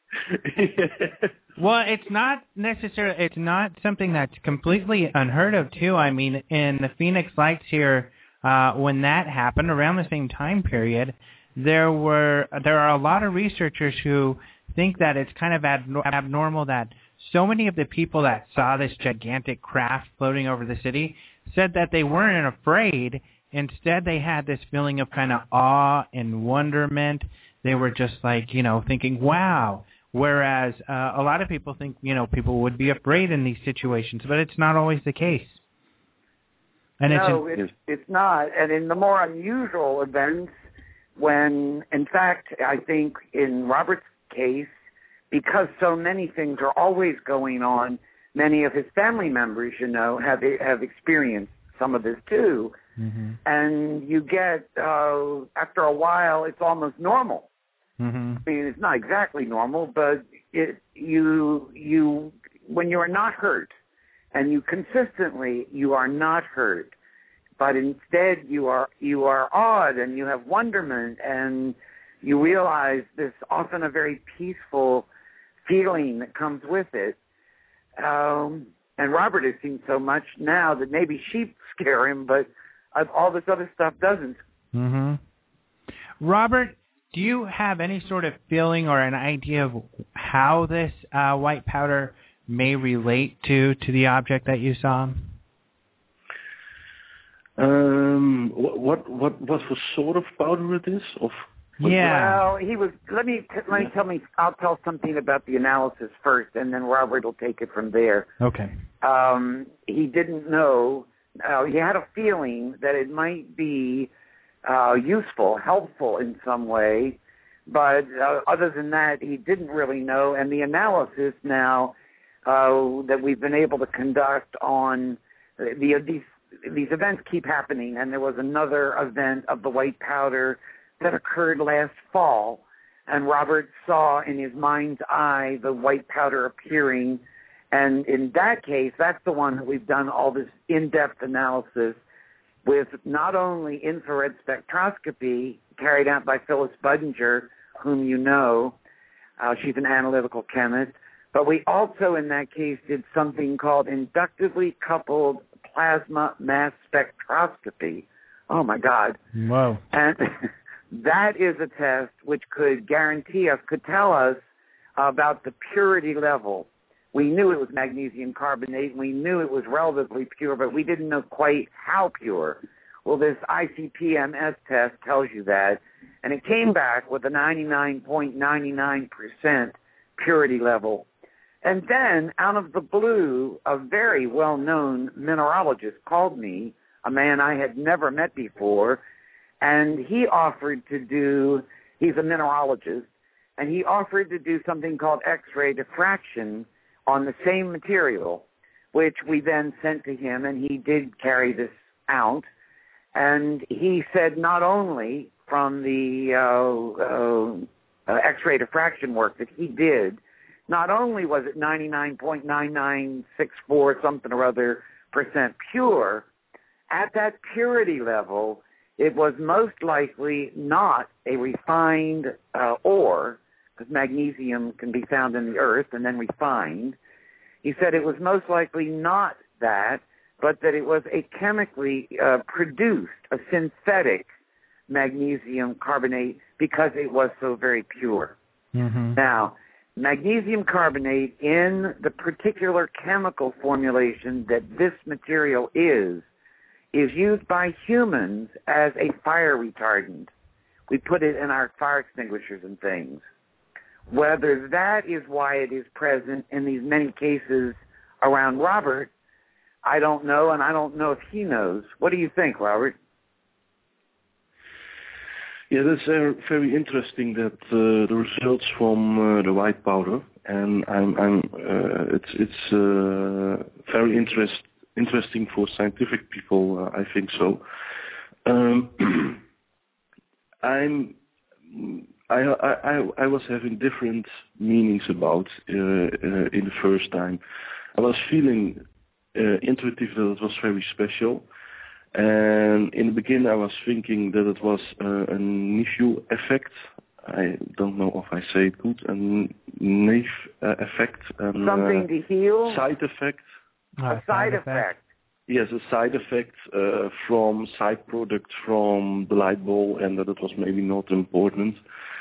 Well, it's not necessarily, it's not something that's completely unheard of, too. I mean, in the Phoenix Lights here, uh, when that happened, around the same time period, there were there are a lot of researchers who think that it's kind of ab- abnormal that so many of the people that saw this gigantic craft floating over the city said that they weren't afraid. Instead, they had this feeling of kind of awe and wonderment. They were just like, you know, thinking, wow. Whereas uh, a lot of people think, you know, people would be afraid in these situations, but it's not always the case. And no, it's, it's, it's not. And in the more unusual events, when, in fact, I think in Robert's case, because so many things are always going on, many of his family members, you know, have have experienced some of this too. Mm-hmm. And you get, uh, after a while, it's almost normal. Mm-hmm. I mean, it's not exactly normal, but it, you, you, when you are not hurt, and you consistently, you are not hurt, but instead you are, you are awed, and you have wonderment, and you realize this often a very peaceful feeling that comes with it. Um, and Robert has seen so much now that maybe sheep scare him, but all this other stuff doesn't. Mm-hmm. Robert, do you have any sort of feeling or an idea of how this uh, white powder may relate to, to the object that you saw? Um, what what what what for sort of powder it is? Of yeah. Well, he was. Let me let me tell me. I'll tell something about the analysis first, and then Robert will take it from there. Okay. Um, he didn't know. Uh, he had a feeling that it might be uh, useful, helpful in some way, but uh, other than that, he didn't really know. And the analysis now uh, that we've been able to conduct on the, these these events keep happening, and there was another event of the white powder that occurred last fall, and Robert saw in his mind's eye the white powder appearing, and in that case, that's the one that we've done all this in-depth analysis with not only infrared spectroscopy carried out by Phyllis Budinger, whom you know, uh, she's an analytical chemist, but we also in that case did something called inductively coupled plasma mass spectroscopy. Oh my God. Whoa. And that is a test which could guarantee us, could tell us about the purity level. We knew it was magnesium carbonate, and we knew it was relatively pure, but we didn't know quite how pure. Well, this I C P M S test tells you that, and it came back with a ninety-nine point nine nine percent purity level. And then, out of the blue, a very well-known mineralogist called me, a man I had never met before, and he offered to do, he's a mineralogist, and he offered to do something called X-ray diffraction on the same material, which we then sent to him, and he did carry this out. And he said not only from the uh, uh, uh, X-ray diffraction work that he did, not only was it ninety-nine point nine nine six four something or other percent pure, at that purity level, it was most likely not a refined uh, ore, because magnesium can be found in the earth and then refined. He said it was most likely not that, but that it was a chemically uh, produced, a synthetic magnesium carbonate because it was so very pure. Mm-hmm. Now, magnesium carbonate in the particular chemical formulation that this material is, is used by humans as a fire retardant. We put it in our fire extinguishers and things. Whether that is why it is present in these many cases around Robert, I don't know, and I don't know if he knows. What do you think, Robert? Yeah, that's uh, very interesting that uh, the results from uh, the white powder, and I'm, I'm, uh, it's it's uh, very interest, interesting for scientific people. Uh, I think so. Um, I'm, I, I, I was having different meanings about uh, uh, in the first time. I was feeling uh, intuitive that it was very special. And in the beginning, I was thinking that it was uh, a Nephew effect. I don't know if I say it good. A Nephew uh, effect. And, Something uh, to heal? Side effect. Uh, a side effect. effect. Yes, a side effect uh, from side product from the light bulb, and that it was maybe not important.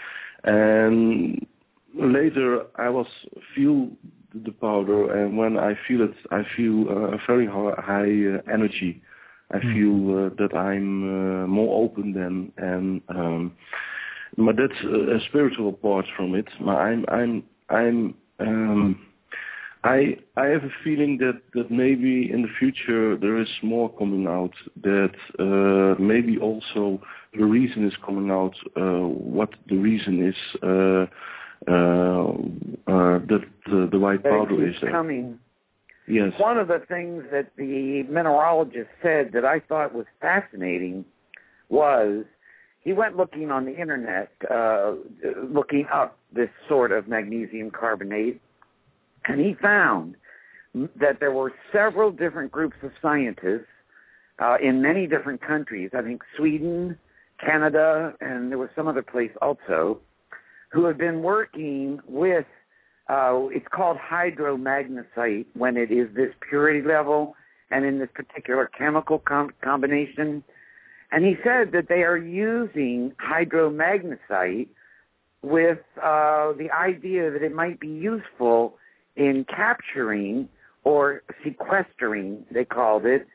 And later, I was feel the powder, and when I feel it, I feel uh, a very high uh, energy. I feel uh, that I'm uh, more open then, and um, but that's a, a spiritual part from it. But I'm, I'm, I'm, um, I, I have a feeling that, that maybe in the future there is more coming out. That uh, maybe also the reason is coming out. Uh, what the reason is uh, uh, uh, that the, the white that powder it is there. Coming. Yes. One of the things that the mineralogist said that I thought was fascinating was he went looking on the internet, uh, looking up this sort of magnesium carbonate, and he found that there were several different groups of scientists uh, in many different countries, I think Sweden, Canada, and there was some other place also, who had been working with Uh, it's called hydromagnesite when it is this purity level and in this particular chemical com- combination. And he said that they are using hydromagnesite with uh, the idea that it might be useful in capturing or sequestering, they called it,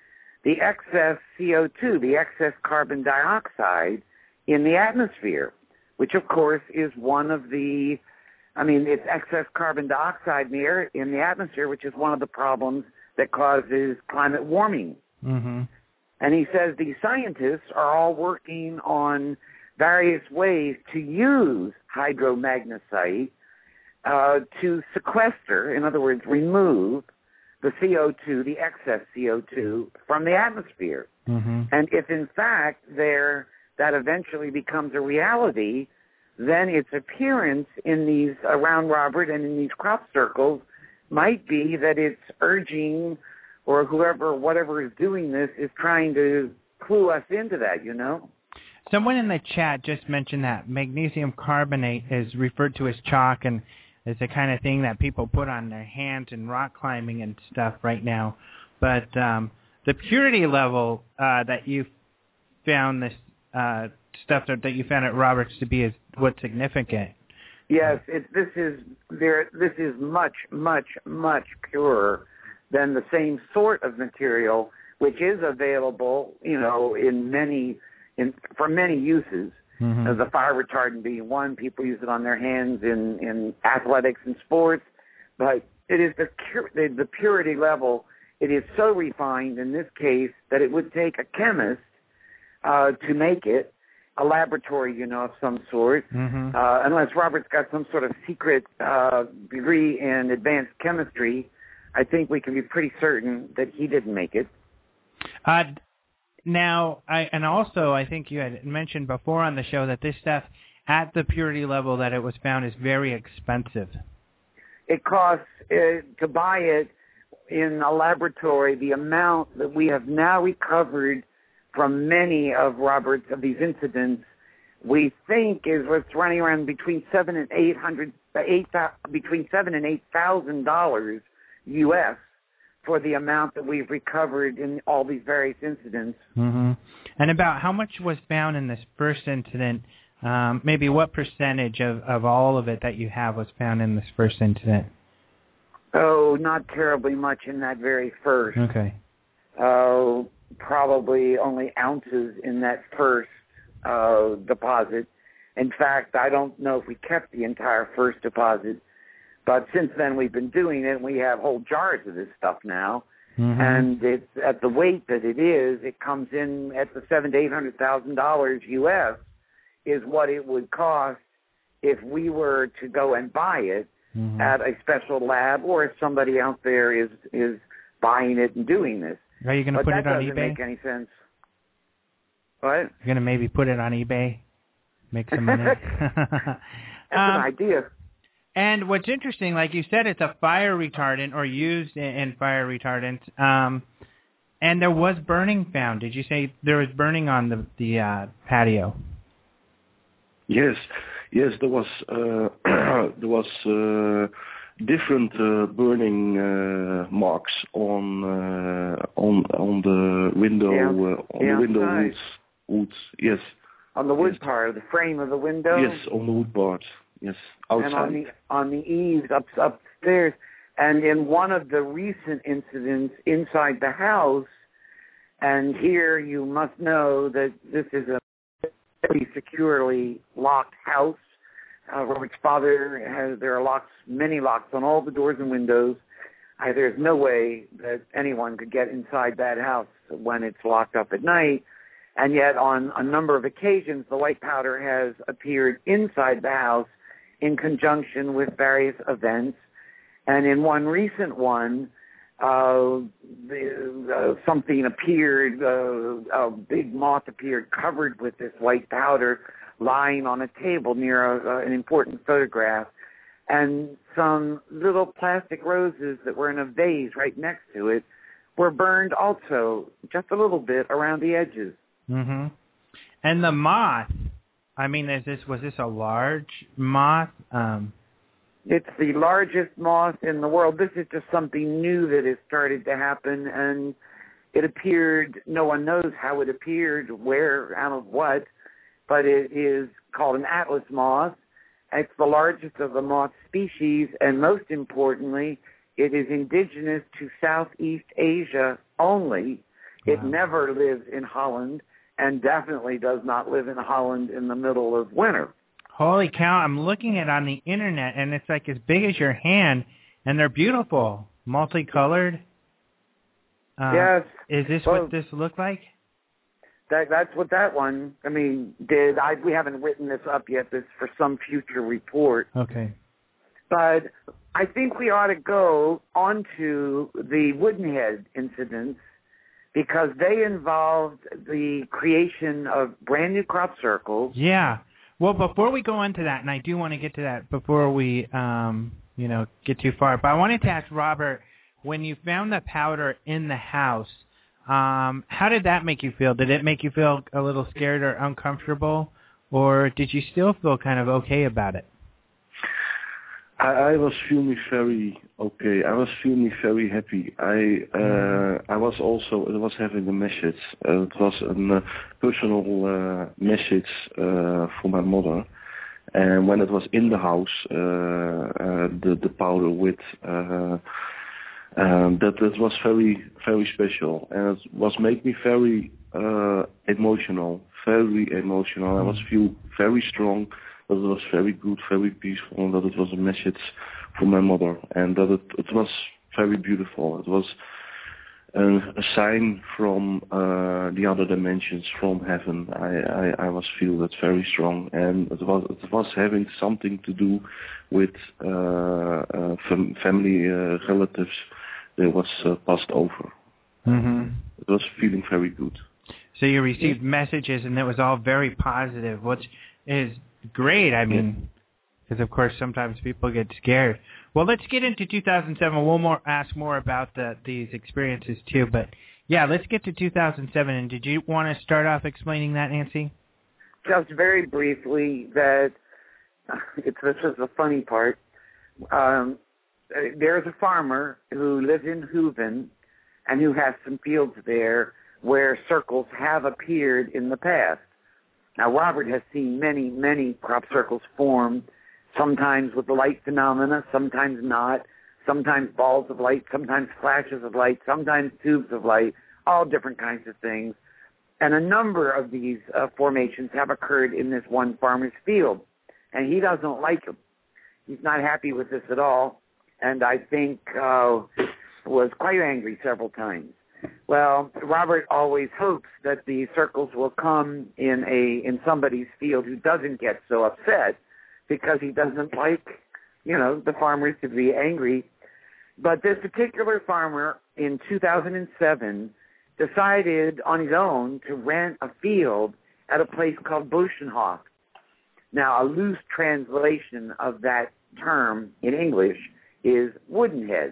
the excess C O two, the excess carbon dioxide in the atmosphere, which of course is one of the, I mean, it's excess carbon dioxide in the air, in the atmosphere, which is one of the problems that causes climate warming. Mm-hmm. And he says these scientists are all working on various ways to use hydromagnesite uh, to sequester, in other words, remove the C O two, the excess C O two, from the atmosphere. Mm-hmm. And if, in fact, there that eventually becomes a reality, then its appearance in these, around Robert and in these crop circles, might be that it's urging, or whoever, whatever is doing this, is trying to clue us into that, you know? Someone in the chat just mentioned that magnesium carbonate is referred to as chalk, and it's the kind of thing that people put on their hands in rock climbing and stuff right now. But um, the purity level uh, that you found this uh, stuff that, that you found at Roberts to be is what's significant. Yes, it, this is there. This is much, much, much purer than the same sort of material, which is available, you know, in many, in for many uses. Mm-hmm. As a fire retardant being one, people use it on their hands in, in athletics and sports. But it is the, the the purity level. It is so refined in this case that it would take a chemist uh, to make it, a laboratory, you know, of some sort. Mm-hmm. Uh, unless Robert's got some sort of secret uh, degree in advanced chemistry, I think we can be pretty certain that he didn't make it. Uh, Now, I, and also, I think you had mentioned before on the show that this stuff, at the purity level that it was found, is very expensive. It costs, uh, to buy it in a laboratory, the amount that we have now recovered from many of Robert's, of these incidents, we think is what's running around between seven and eight hundred, eight, between seven and eight thousand dollars U S for the amount that we've recovered in all these various incidents. Mm-hmm. And about how much was found in this first incident? Um, maybe what percentage of, of all of it that you have was found in this first incident? Oh, not terribly much in that very first. Okay. Uh, probably only ounces in that first uh, deposit. In fact, I don't know if we kept the entire first deposit. But since then, we've been doing it, and we have whole jars of this stuff now. Mm-hmm. And it's at the weight that it is, it comes in at the seven to eight hundred thousand dollars U S is what it would cost if we were to go and buy it mm-hmm. at a special lab, or if somebody out there is is buying it and doing this. Are you going to but put that it on doesn't eBay? Make any sense? What? You're going to maybe put it on eBay, make some money. That's um, an idea. And what's interesting, like you said, it's a fire retardant or used in, in fire retardants. Um, and there was burning found. Did you say there was burning on the the uh, patio? Yes, yes, there was uh, there was uh, different uh, burning uh, marks on uh, on on the window yeah. uh, on yeah, the window right. woods. Woods, yes. On the wood yes. part of the frame of the window. Yes, on the wood part. Yes, outside. And on the on the eaves up upstairs, and in one of the recent incidents inside the house. And here you must know that this is a pretty securely locked house. Uh, Robert's father has there are locks, many locks on all the doors and windows. Uh, there's no way that anyone could get inside that house when it's locked up at night. And yet, on a number of occasions, the white powder has appeared inside the house in conjunction with various events. And in one recent one, uh, the, uh, something appeared, uh, a big moth appeared covered with this white powder lying on a table near a, uh, an important photograph. And some little plastic roses that were in a vase right next to it were burned also, just a little bit around the edges. Mm-hmm. And the moth, I mean, is this was this a large moth? Um, it's the largest moth in the world. This is just something new that has started to happen, and it appeared, no one knows how it appeared, where, out of what, but it is called an atlas moth. It's the largest of the moth species, and most importantly, it is indigenous to Southeast Asia only. It Wow. never lives in Holland, and definitely does not live in Holland in the middle of winter. Holy cow, I'm looking at it on the internet, and it's like as big as your hand, and they're beautiful, multicolored. Uh, yes. Is this well, what this looked like? That, that's what that one, I mean, did. I, we haven't written this up yet. This for some future report. Okay. But I think we ought to go onto the Woodenhead incidents because they involved the creation of brand new crop circles. Yeah. Well, before we go into that, and I do want to get to that before we, um, you know, get too far, but I wanted to ask Robert, when you found the powder in the house, um, how did that make you feel? Did it make you feel a little scared or uncomfortable, or did you still feel kind of okay about it? I, I was feeling very okay. I was feeling very happy. I uh, I was also it was having a message. Uh, it was a uh, personal uh, message uh, for my mother. And when it was in the house, uh, uh, the the powder with uh, um, that it was very very special, and it was make me very uh, emotional, very emotional. I was feel very strong. That it was very good, very peaceful, and that it was a message for my mother, and that it, it was very beautiful. It was a, a sign from uh, the other dimensions, from heaven. I, I, I was feel that very strong, and it was it was having something to do with uh, uh, fam- family uh, relatives that was uh, passed over. Mm-hmm. It was feeling very good. So you received messages, and it was all very positive, which is great. I mean, because of course sometimes people get scared. Well, let's get into two thousand seven. We'll more ask more about the, these experiences too. But yeah, let's get to two thousand seven. And did you want to start off explaining that, Nancy? Just very briefly, that it's this is the funny part. Um, there's a farmer who lives in Heuven and who has some fields there where circles have appeared in the past. Now, Robert has seen many, many crop circles form, sometimes with the light phenomena, sometimes not, sometimes balls of light, sometimes flashes of light, sometimes tubes of light, all different kinds of things. And a number of these uh, formations have occurred in this one farmer's field, and he doesn't like them. He's not happy with this at all, and I think uh, was quite angry several times. Well, Robert always hopes that the circles will come in a in somebody's field who doesn't get so upset because he doesn't like, you know, the farmers to be angry. But this particular farmer in two thousand seven decided on his own to rent a field at a place called Buschenhof. Now, a loose translation of that term in English is Woodenhead.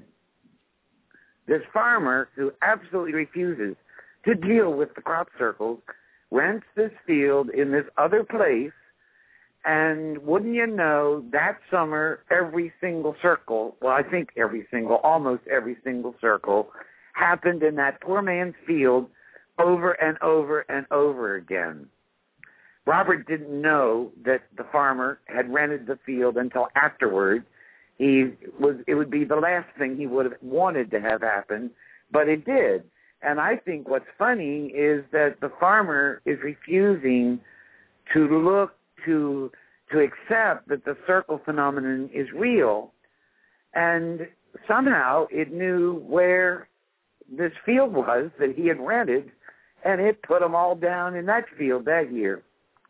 This farmer, who absolutely refuses to deal with the crop circles, rents this field in this other place, and wouldn't you know, that summer, every single circle, well, I think every single, almost every single circle, happened in that poor man's field over and over and over again. Robert didn't know that the farmer had rented the field until afterwards. He was, it would be the last thing he would have wanted to have happen, but it did. And I think what's funny is that the farmer is refusing to look to to accept that the circle phenomenon is real, and somehow it knew where this field was that he had rented, and it put them all down in that field that year.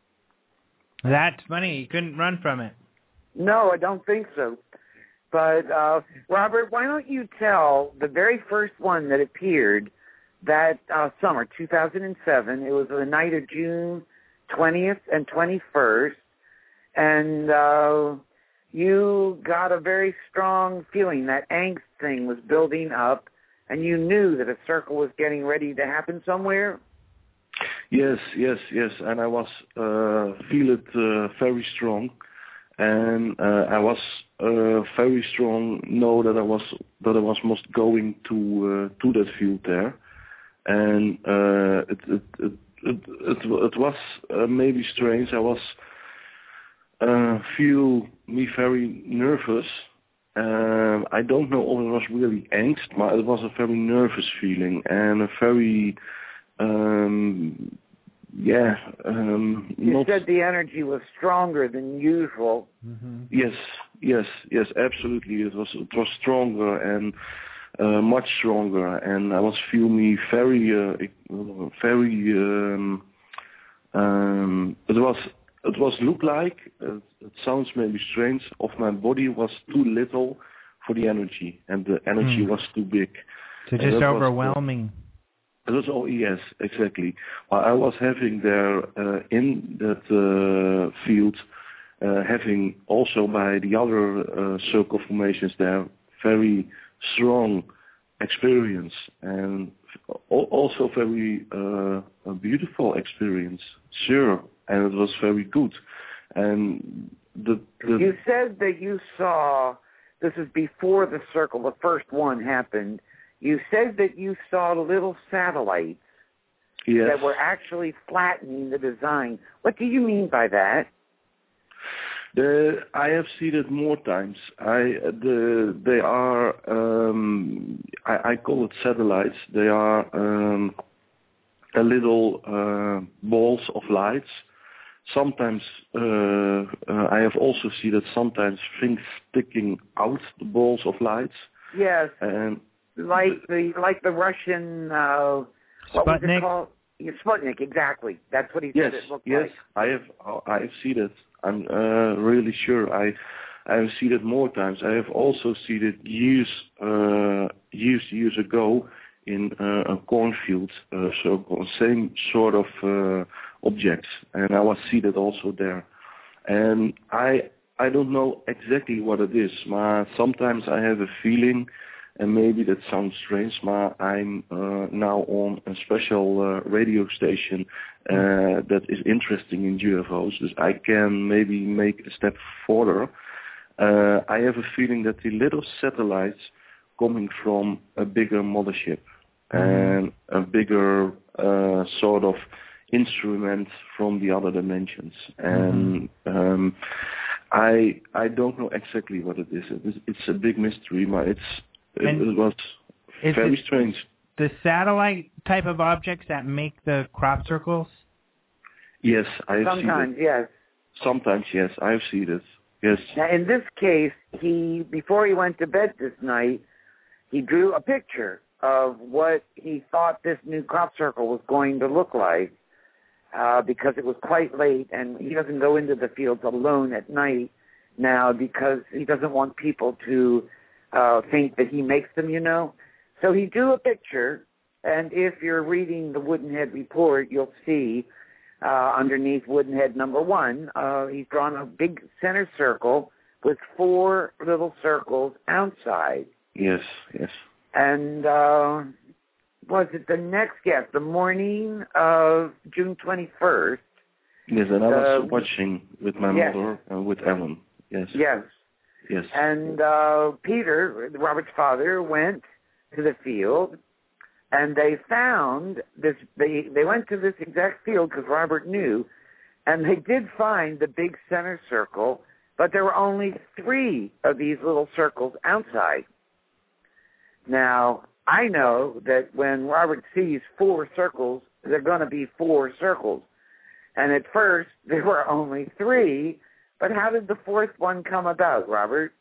That's funny. You couldn't run from it. No, I don't think so. But, uh, Robert, why don't you tell the very first one that appeared that uh, summer, two thousand seven. It was the night of June twentieth and twenty-first. And uh, you got a very strong feeling that angst thing was building up, and you knew that a circle was getting ready to happen somewhere? Yes, yes, yes. And I was uh, feel it uh, very strong. And uh, I was uh, very strong. Know that I was that I was most going to uh, to that field there, and uh, it, it it it it it was uh, maybe strange. I was uh, feel me very nervous. Uh, I don't know if it was really angst, but it was a very nervous feeling and a very um, yeah. Um, you not, said the energy was stronger than usual. Mm-hmm. Yes, yes, yes, absolutely. It was it was stronger and uh, much stronger, and I was feeling me very, uh, very. Um, um, it was it was look like uh, it sounds maybe strange. Of my body was too little for the energy, and the energy Hmm. was too big. So And just that was, overwhelming. uh, It was all yes, exactly. While I was having there uh, in that uh, field, uh, having also by the other uh, circle formations there very strong experience and al- also very uh, a beautiful experience, sure, and it was very good. And the, the You said that you saw, this is before the circle, the first one happened, you said that you saw little satellites yes. that were actually flattening the design. What do you mean by that? The, I have seen it more times. I the they are um, I, I call it satellites. They are um, a little uh, balls of lights. Sometimes uh, uh, I have also seen that sometimes things sticking out the balls of lights. Yes, And like the like the Russian uh, what was it Sputnik? called? Yeah, Sputnik, exactly. That's what he yes, said it looked yes, like. I have I have seen it. I'm uh, really sure. I I have seen it more times. I have also seen it years uh, years years ago in uh, a cornfield uh, circle, same sort of uh, objects, and I was seen it also there. And I I don't know exactly what it is, but sometimes I have a feeling, and maybe that sounds strange, but I'm uh, now on a special uh, radio station uh, that is interesting in U F Os. So I can maybe make a step further. Uh, I have a feeling that the little satellites coming from a bigger mothership and a bigger uh, sort of instrument from the other dimensions. And um, I I don't know exactly what it is. It is it's a big mystery, but it's it, it was very it strange. The satellite type of objects that make the crop circles? Yes, I have Sometimes, seen it. yes. Sometimes, yes, I have seen it. Yes. Now, in this case, he before he went to bed this night, he drew a picture of what he thought this new crop circle was going to look like, uh, because it was quite late, and he doesn't go into the fields alone at night now because he doesn't want people to uh, think that he makes them, you know. So he drew a picture, and if you're reading the Woodenhead report, you'll see uh, underneath Woodenhead number one, uh, he's drawn a big center circle with four little circles outside. Yes, yes. And uh, was it the next, yes, the morning of June twenty-first. Yes, and I was uh, watching with my yes. mother and with Ellen. Yes. Yes. Yes. And uh, Peter, Robert's father, went to the field, and they found this. They they went to this exact field because Robert knew, and they did find the big center circle, but there were only three of these little circles outside. Now, I know that when Robert sees four circles, there are going to be four circles. And at first, there were only three, but how did the fourth one come about, Robert?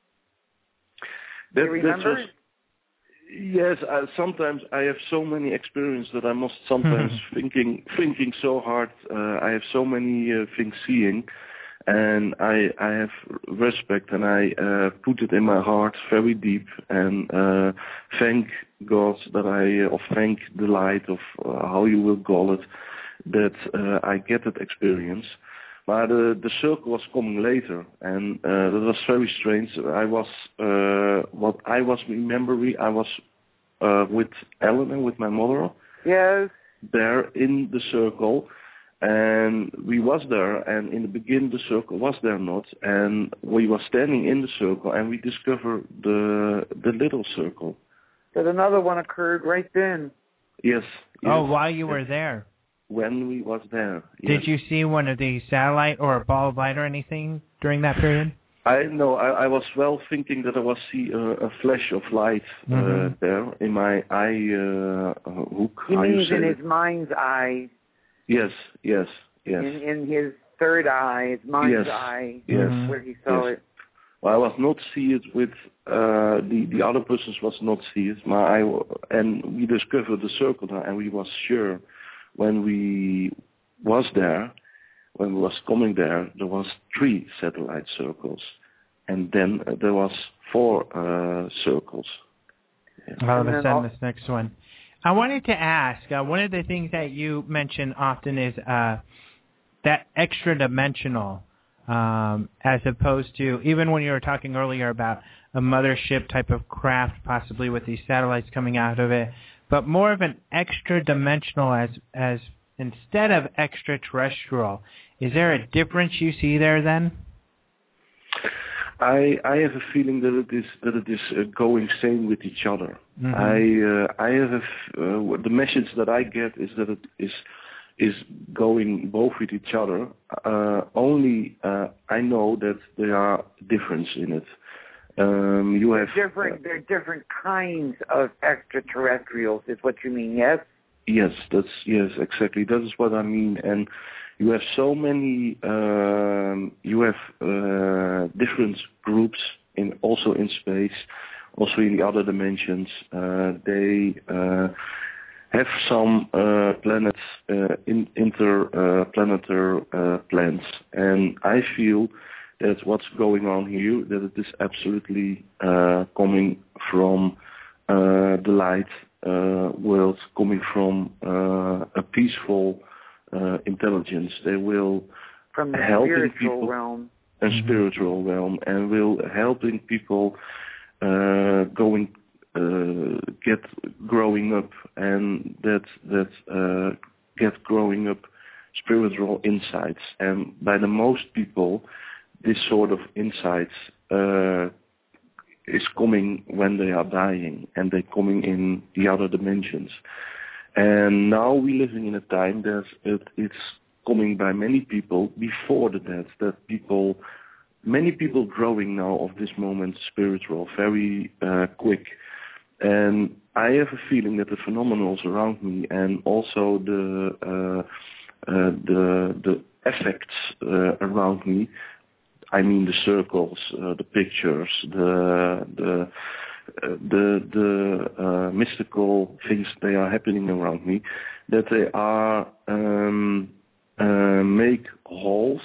Do That, you remember? that was, yes, I, sometimes I have so many experiences that I must sometimes thinking thinking so hard. Uh, I have so many uh, things seeing, and I I have respect, and I uh, put it in my heart very deep, and uh, thank God that I uh, or thank the light of uh, how you will call it, that uh, I get that experience. But uh, the circle was coming later, and uh, that was very strange. I was, uh, what I was remembering, I was uh, with Ellen and with my mother. Yes. There in the circle, and we was there, and in the beginning the circle was there not, and we were standing in the circle, and we discovered the the little circle. That another one occurred right then. Yes. yes Oh, while you yes. were there. When we was there. Yes. Did you see one of the satellite or a ball of light or anything during that period? I know. I, I was well thinking that I was see a, a flash of light uh, mm-hmm. there in my eye uh, hook. He means in it? his mind's eye. Yes, yes, yes. In, in his third eye, his mind's yes, eye, yes, where he saw yes. it. Well, I was not see it with uh, the the other persons was not see it. My eye, and we discovered the circle now, and we was sure when we was there. When we was coming there, there was three satellite circles, and then uh, there was four uh, circles. Yeah. All of a sudden, this next one. I wanted to ask, uh, one of the things that you mention often is uh, that extra-dimensional, um, as opposed to, even when you were talking earlier about a mothership type of craft, possibly with these satellites coming out of it, but more of an extra-dimensional as as instead of extraterrestrial. Is there a difference you see there then? I I have a feeling that it is that it is uh, going same with each other. Mm-hmm. I uh, I have a f- uh, the message that I get is that it is is going both with each other. Uh, only uh, I know that there are difference in it. Um, you have different. Uh, there are different kinds of extraterrestrials. Is what you mean? Yes. Yes, that's yes, exactly. That is what I mean. And you have so many. Um, you have uh, different groups in also in space, also in the other dimensions. Uh, they uh, have some uh, planets, uh, in, interplanetary uh, plans, and I feel that what's going on here, that it is absolutely uh, coming from uh, the light. Uh, world coming from uh, a peaceful uh, intelligence. They will from the helping spiritual people, realm, a mm-hmm. spiritual realm, and will helping people uh, going uh, get growing up, and that that uh, get growing up spiritual insights. And by the most people, this sort of insights. Uh, is coming when they are dying, and they're coming in the other dimensions. And now we're living in a time that it, it's coming by many people before the death, that people, many people growing now of this moment spiritual, very uh, quick. And I have a feeling that the phenomenals around me and also the uh, uh, the the effects uh, around me, I mean the circles, uh, the pictures, the the uh, the the uh, mystical things they are happening around me, that they are um, uh, make holes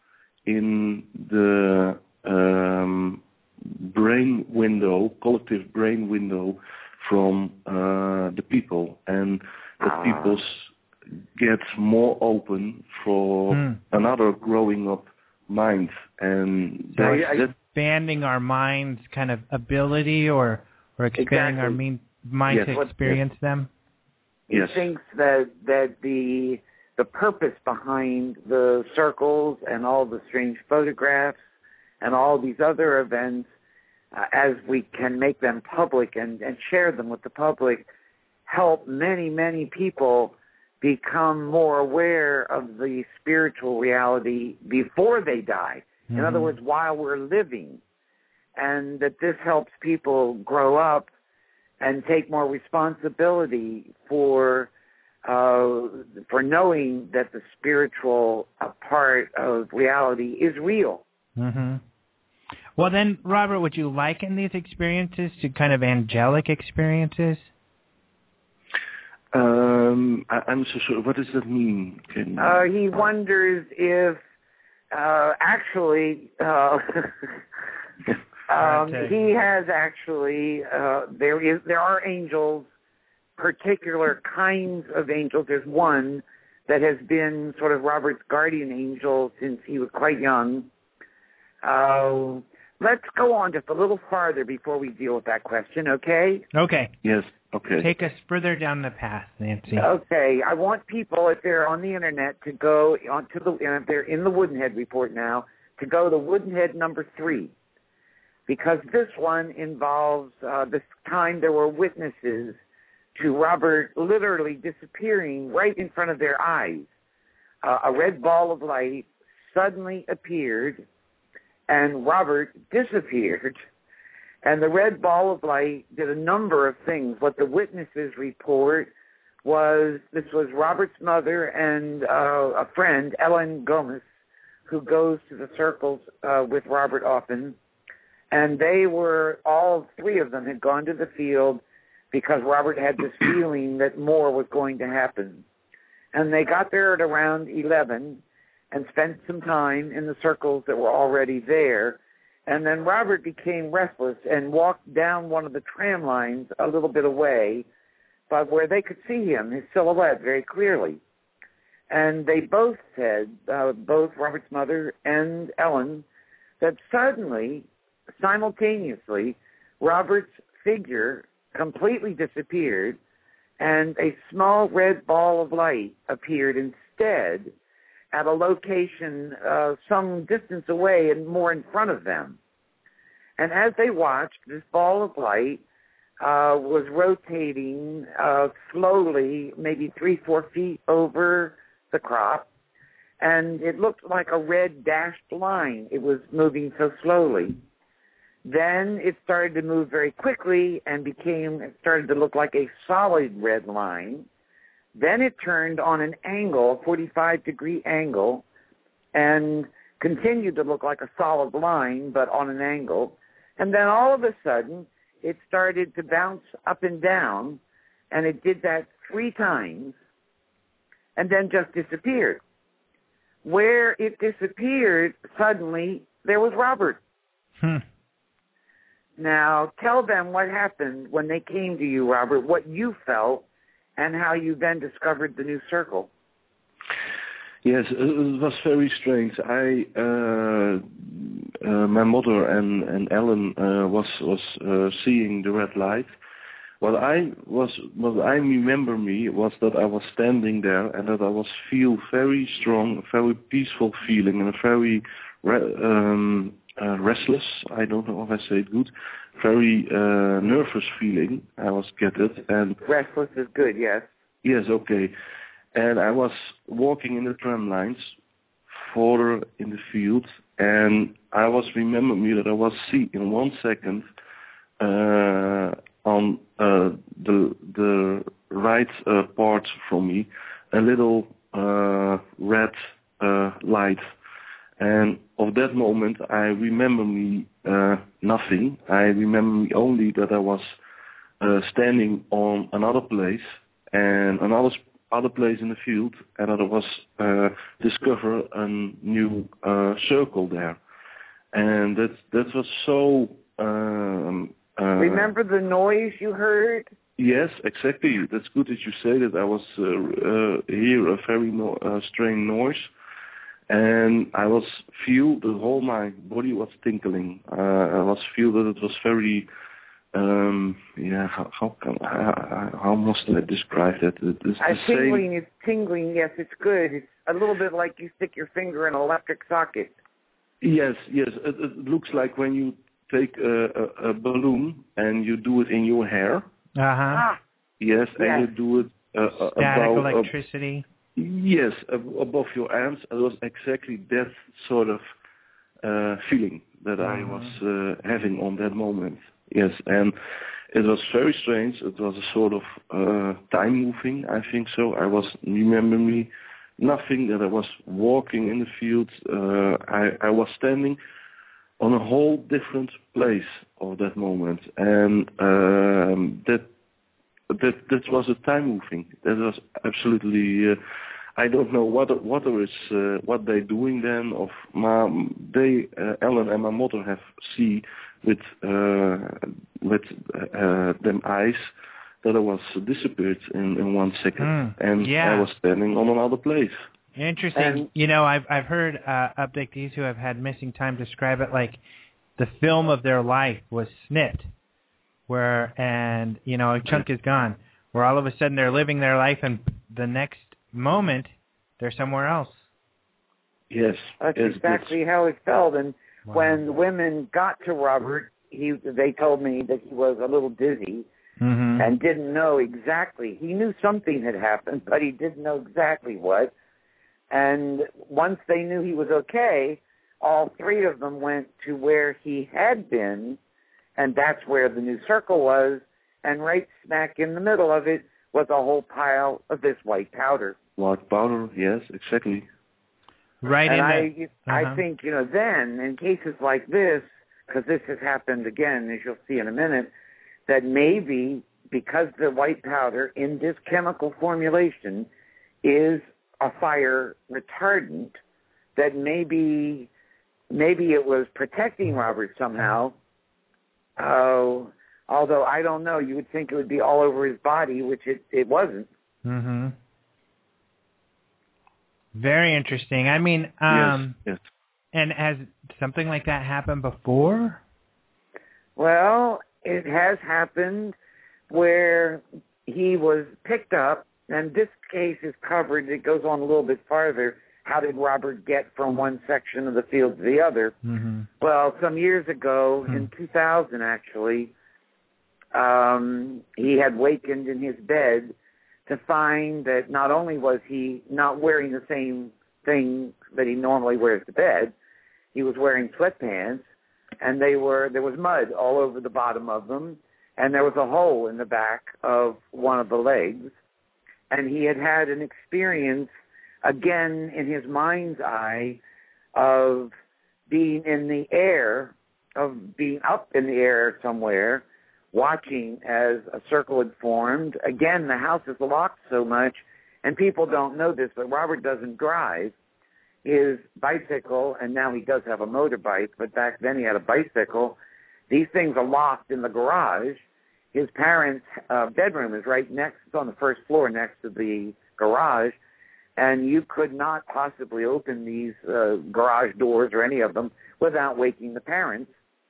in the um, brain window, collective brain window from uh, the people, and that ah. people get more open for hmm. another growing up mind, and so that, that, expanding our mind's kind of ability, or or expanding exactly. our mean, mind yes. to experience yes. them. He yes. thinks that that the the purpose behind the circles and all the strange photographs and all these other events, uh, as we can make them public and, and share them with the public, help many, many people become more aware of the spiritual reality before they die. Mm-hmm. In other words, while we're living. And that this helps people grow up and take more responsibility for uh, for knowing that the spiritual uh, part of reality is real. Mm-hmm. Well, then, Robert, would you liken these experiences to kind of angelic experiences? Um, I, I'm so sorry. What does that mean? Can... Uh, he wonders if uh, actually uh, um, he has actually uh, there is there are angels, particular kinds of angels. There's one that has been sort of Robert's guardian angel since he was quite young. Uh, let's go on just a little farther before we deal with that question, okay? Okay. Yes. Okay. Take us further down the path, Nancy. Okay. I want people, if they're on the internet, to go onto the, and if they're in the Woodenhead report now, to go to Woodenhead number three, because this one involves uh, this time there were witnesses to Robert literally disappearing right in front of their eyes. Uh, a red ball of light suddenly appeared, and Robert disappeared. And the red ball of light did a number of things. What the witnesses report was this was Robert's mother and uh, a friend, Ellen Gomez, who goes to the circles uh, with Robert often. And they were, all three of them had gone to the field because Robert had this feeling that more was going to happen. And they got there at around eleven and spent some time in the circles that were already there. And then Robert became restless and walked down one of the tram lines a little bit away, but where they could see him, his silhouette, very clearly. And they both said, uh, both Robert's mother and Ellen, that suddenly, simultaneously, Robert's figure completely disappeared and a small red ball of light appeared instead at a location uh, some distance away and more in front of them. And as they watched, this ball of light uh, was rotating uh, slowly, maybe three, four feet over the crop, and it looked like a red dashed line. It was moving so slowly. Then it started to move very quickly and became, it started to look like a solid red line. Then it turned on an angle, a forty-five degree angle, and continued to look like a solid line, but on an angle. And then all of a sudden, it started to bounce up and down, and it did that three times, and then just disappeared. Where it disappeared, suddenly, there was Robert. Hmm. Now, tell them what happened when they came to you, Robert, what you felt, and how you then discovered the new circle. Yes, it was very strange. I, uh, uh, my mother and, and Ellen uh, was was uh, seeing the red light. What I was, what I remember me was that I was standing there and that I was feel very strong, very peaceful feeling, and a very re- um, uh, restless. I don't know if I say it good. Very uh, nervous feeling. I was get it and restless is good. Yes. Yes. Okay. And I was walking in the tram lines further in the field, and I was remember me that I was see in one second uh, on uh, the the right uh, part from me a little uh, red uh, light. And of that moment, I remember me uh, nothing. I remember me only that I was uh, standing on another place and another other place in the field, and that I was uh, discover a new uh, circle there. And that that was so. Um, uh, remember the noise you heard? Yes, exactly. That's good that you say that. I was uh, uh, hear a very no- uh, strange noise. And I was feel the whole my body was tingling. Uh, I was feel that it was very, um, yeah. How, how can how, how must I describe that? It is uh, the tingling same. is tingling. Yes, it's good. It's a little bit like you stick your finger in an electric socket. Yes, yes. It, it looks like when you take a, a, a balloon and you do it in your hair. Uh huh. Ah, Yes, yes. and you do it uh, Static about, electricity. Uh, Yes, above your arms. It was exactly that sort of uh, feeling that mm-hmm. I was uh, having on that moment. Yes, and it was very strange. It was a sort of uh, time moving, I think so. I was, remember me, nothing, that I was walking in the field. Uh, I, I was standing on a whole different place of that moment. And um, that That that was a time moving. That was absolutely. Uh, I don't know what what there is uh, what they doing then. Of my they uh, Ellen and my mother have see with uh, with uh, them eyes that I was disappeared in, in one second, mm, and yeah. I was standing on another place. Interesting. And, you know, I've I've heard uh, abductees who have had missing time describe it like the film of their life was snipped. Where, and, you know, a chunk is gone, where all of a sudden they're living their life and the next moment they're somewhere else. Yes. That's yes, exactly that's... how it felt. And wow. When the women got to Robert, he they told me that he was a little dizzy mm-hmm. and didn't know exactly. He knew something had happened, but he didn't know exactly what. And once they knew he was okay, all three of them went to where he had been, and that's where the new circle was, and right smack in the middle of it was a whole pile of this white powder. White powder, yes, exactly. Right and in I, the, uh-huh. I think, you know, then, in cases like this, because this has happened again, as you'll see in a minute, that maybe because the white powder in this chemical formulation is a fire retardant, that maybe maybe it was protecting Robert somehow. Uh, although I don't know, you would think it would be all over his body, which it, it wasn't. Mm-hmm. Very interesting. I mean, um, yes, yes. And has something like that happened before? Well, it has happened where he was picked up, and this case is covered. It goes on a little bit farther. How did Robert get from one section of the field to the other? Mm-hmm. Well, some years ago, mm-hmm. in two thousand actually, um, he had wakened in his bed to find that not only was he not wearing the same thing that he normally wears to bed, he was wearing sweatpants, and they were there was mud all over the bottom of them, and there was a hole in the back of one of the legs, and he had had an experience, again in his mind's eye, of being in the air, of being up in the air somewhere, watching as a circle had formed. Again, the house is locked so much, and people don't know this, but Robert doesn't drive. His bicycle, and now he does have a motorbike, but back then he had a bicycle. These things are locked in the garage. His parents' uh, bedroom is right next, it's on the first floor next to the garage, and you could not possibly open these uh, garage doors or any of them without waking the parents.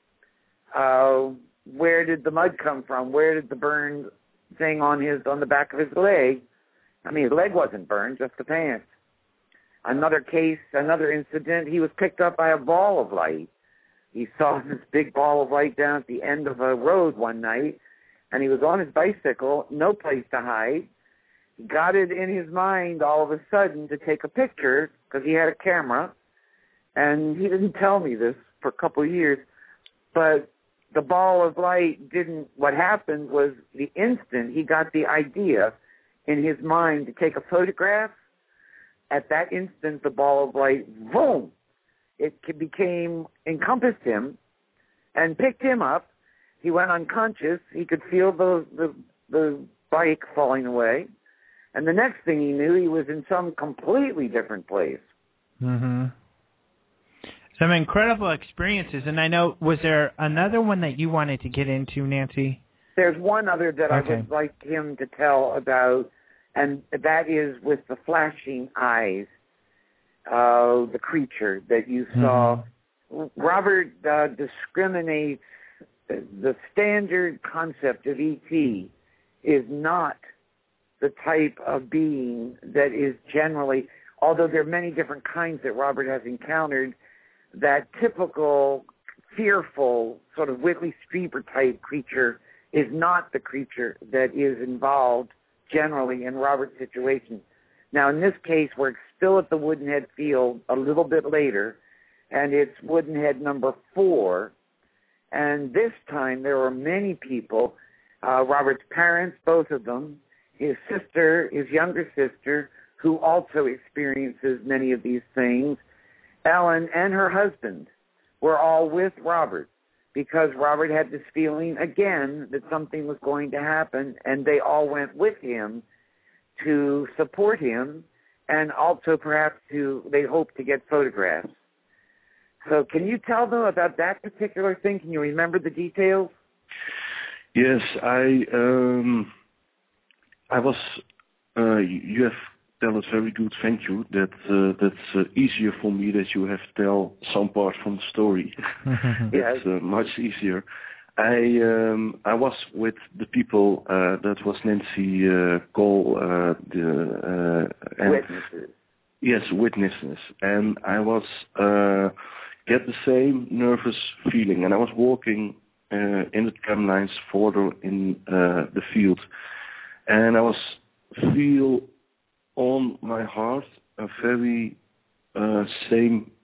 Uh, where did the mud come from? Where did the burned thing on his on the back of his leg? I mean, his leg wasn't burned, just the pants. Another case, another incident, he was picked up by a ball of light. He saw this big ball of light down at the end of a road one night, and he was on his bicycle, no place to hide. He got it in his mind all of a sudden to take a picture because he had a camera, and he didn't tell me this for a couple of years, but the ball of light didn't, what happened was the instant he got the idea in his mind to take a photograph, at that instant, the ball of light, boom, it became, encompassed him and picked him up. He went unconscious. He could feel the, the, the bike falling away. And the next thing he knew, he was in some completely different place. Mm-hmm. Some incredible experiences. And I know, was there another one that you wanted to get into, Nancy? There's one other that okay. I would like him to tell about, and that is with the flashing eyes, uh, the creature that you saw. Mm-hmm. Robert uh, discriminates. The standard concept of E T is not the type of being that is generally, although there are many different kinds that Robert has encountered, that typical, fearful, sort of Whitley Strieber type creature is not the creature that is involved generally in Robert's situation. Now, in this case, we're still at the Woodenhead Field a little bit later, and it's Woodenhead number four. And this time there were many people, uh, Robert's parents, both of them, his sister, his younger sister, who also experiences many of these things, Ellen and her husband were all with Robert because Robert had this feeling, again, that something was going to happen, and they all went with him to support him and also perhaps to, they hoped to get photographs. So can you tell them about that particular thing? Can you remember the details? Yes, I um, I was, uh, you have tell it very good, thank you. That uh, That's uh, easier for me that you have tell some part from the story. It's uh, much easier. I um, I was with the people, uh, that was Nancy uh, Cole, uh, the, uh, and witnesses. Yes, witnesses. And I was, uh, get the same nervous feeling. And I was walking uh, in the tram lines further in uh, the field. And I was feel on my heart a very uh, same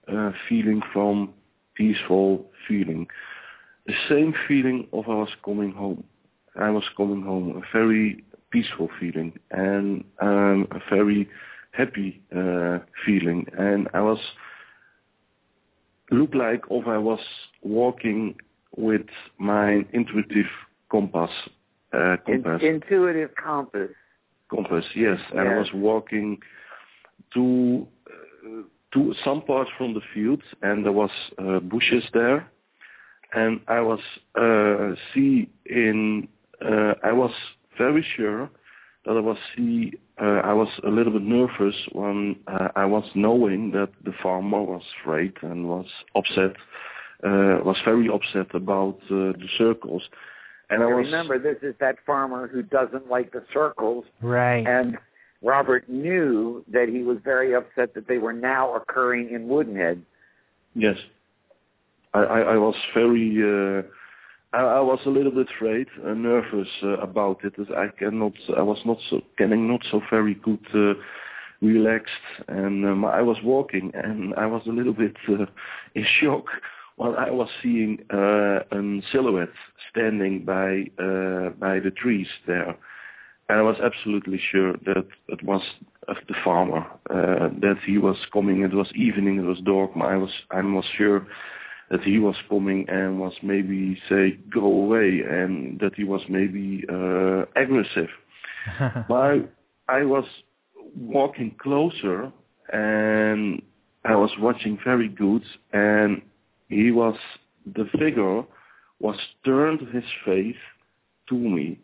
uh, feeling from peaceful feeling. The same feeling of I was coming home. I was coming home, a very peaceful feeling and um, a very happy uh, feeling. And I was, looked like if I was walking with my intuitive compass. Uh, compass. In, intuitive compass. Compass, yes. yes. And I was walking to uh, to some parts from the field, and there was uh, bushes there, and I was uh, see in. Uh, I was very sure that I was see. Uh, I was a little bit nervous when uh, I was knowing that the farmer was afraid and was upset. Uh, was very upset about uh, the circles. And I was, remember, this is that farmer who doesn't like the circles. Right. And Robert knew that he was very upset that they were now occurring in Woodenhead. Yes. I, I, I was very, uh, I, I was a little bit afraid and nervous uh, about it. I cannot, I was not so, getting not so very good, uh, relaxed. And um, I was walking and I was a little bit uh, in shock. Well, I was seeing uh, a silhouette standing by uh, by the trees there, and I was absolutely sure that it was uh, the farmer. Uh, that he was coming. It was evening. It was dark. I was I was sure that he was coming and was maybe say go away, and that he was maybe uh, aggressive. But I, I was walking closer, and I was watching very good, and he was, the figure was turned his face to me,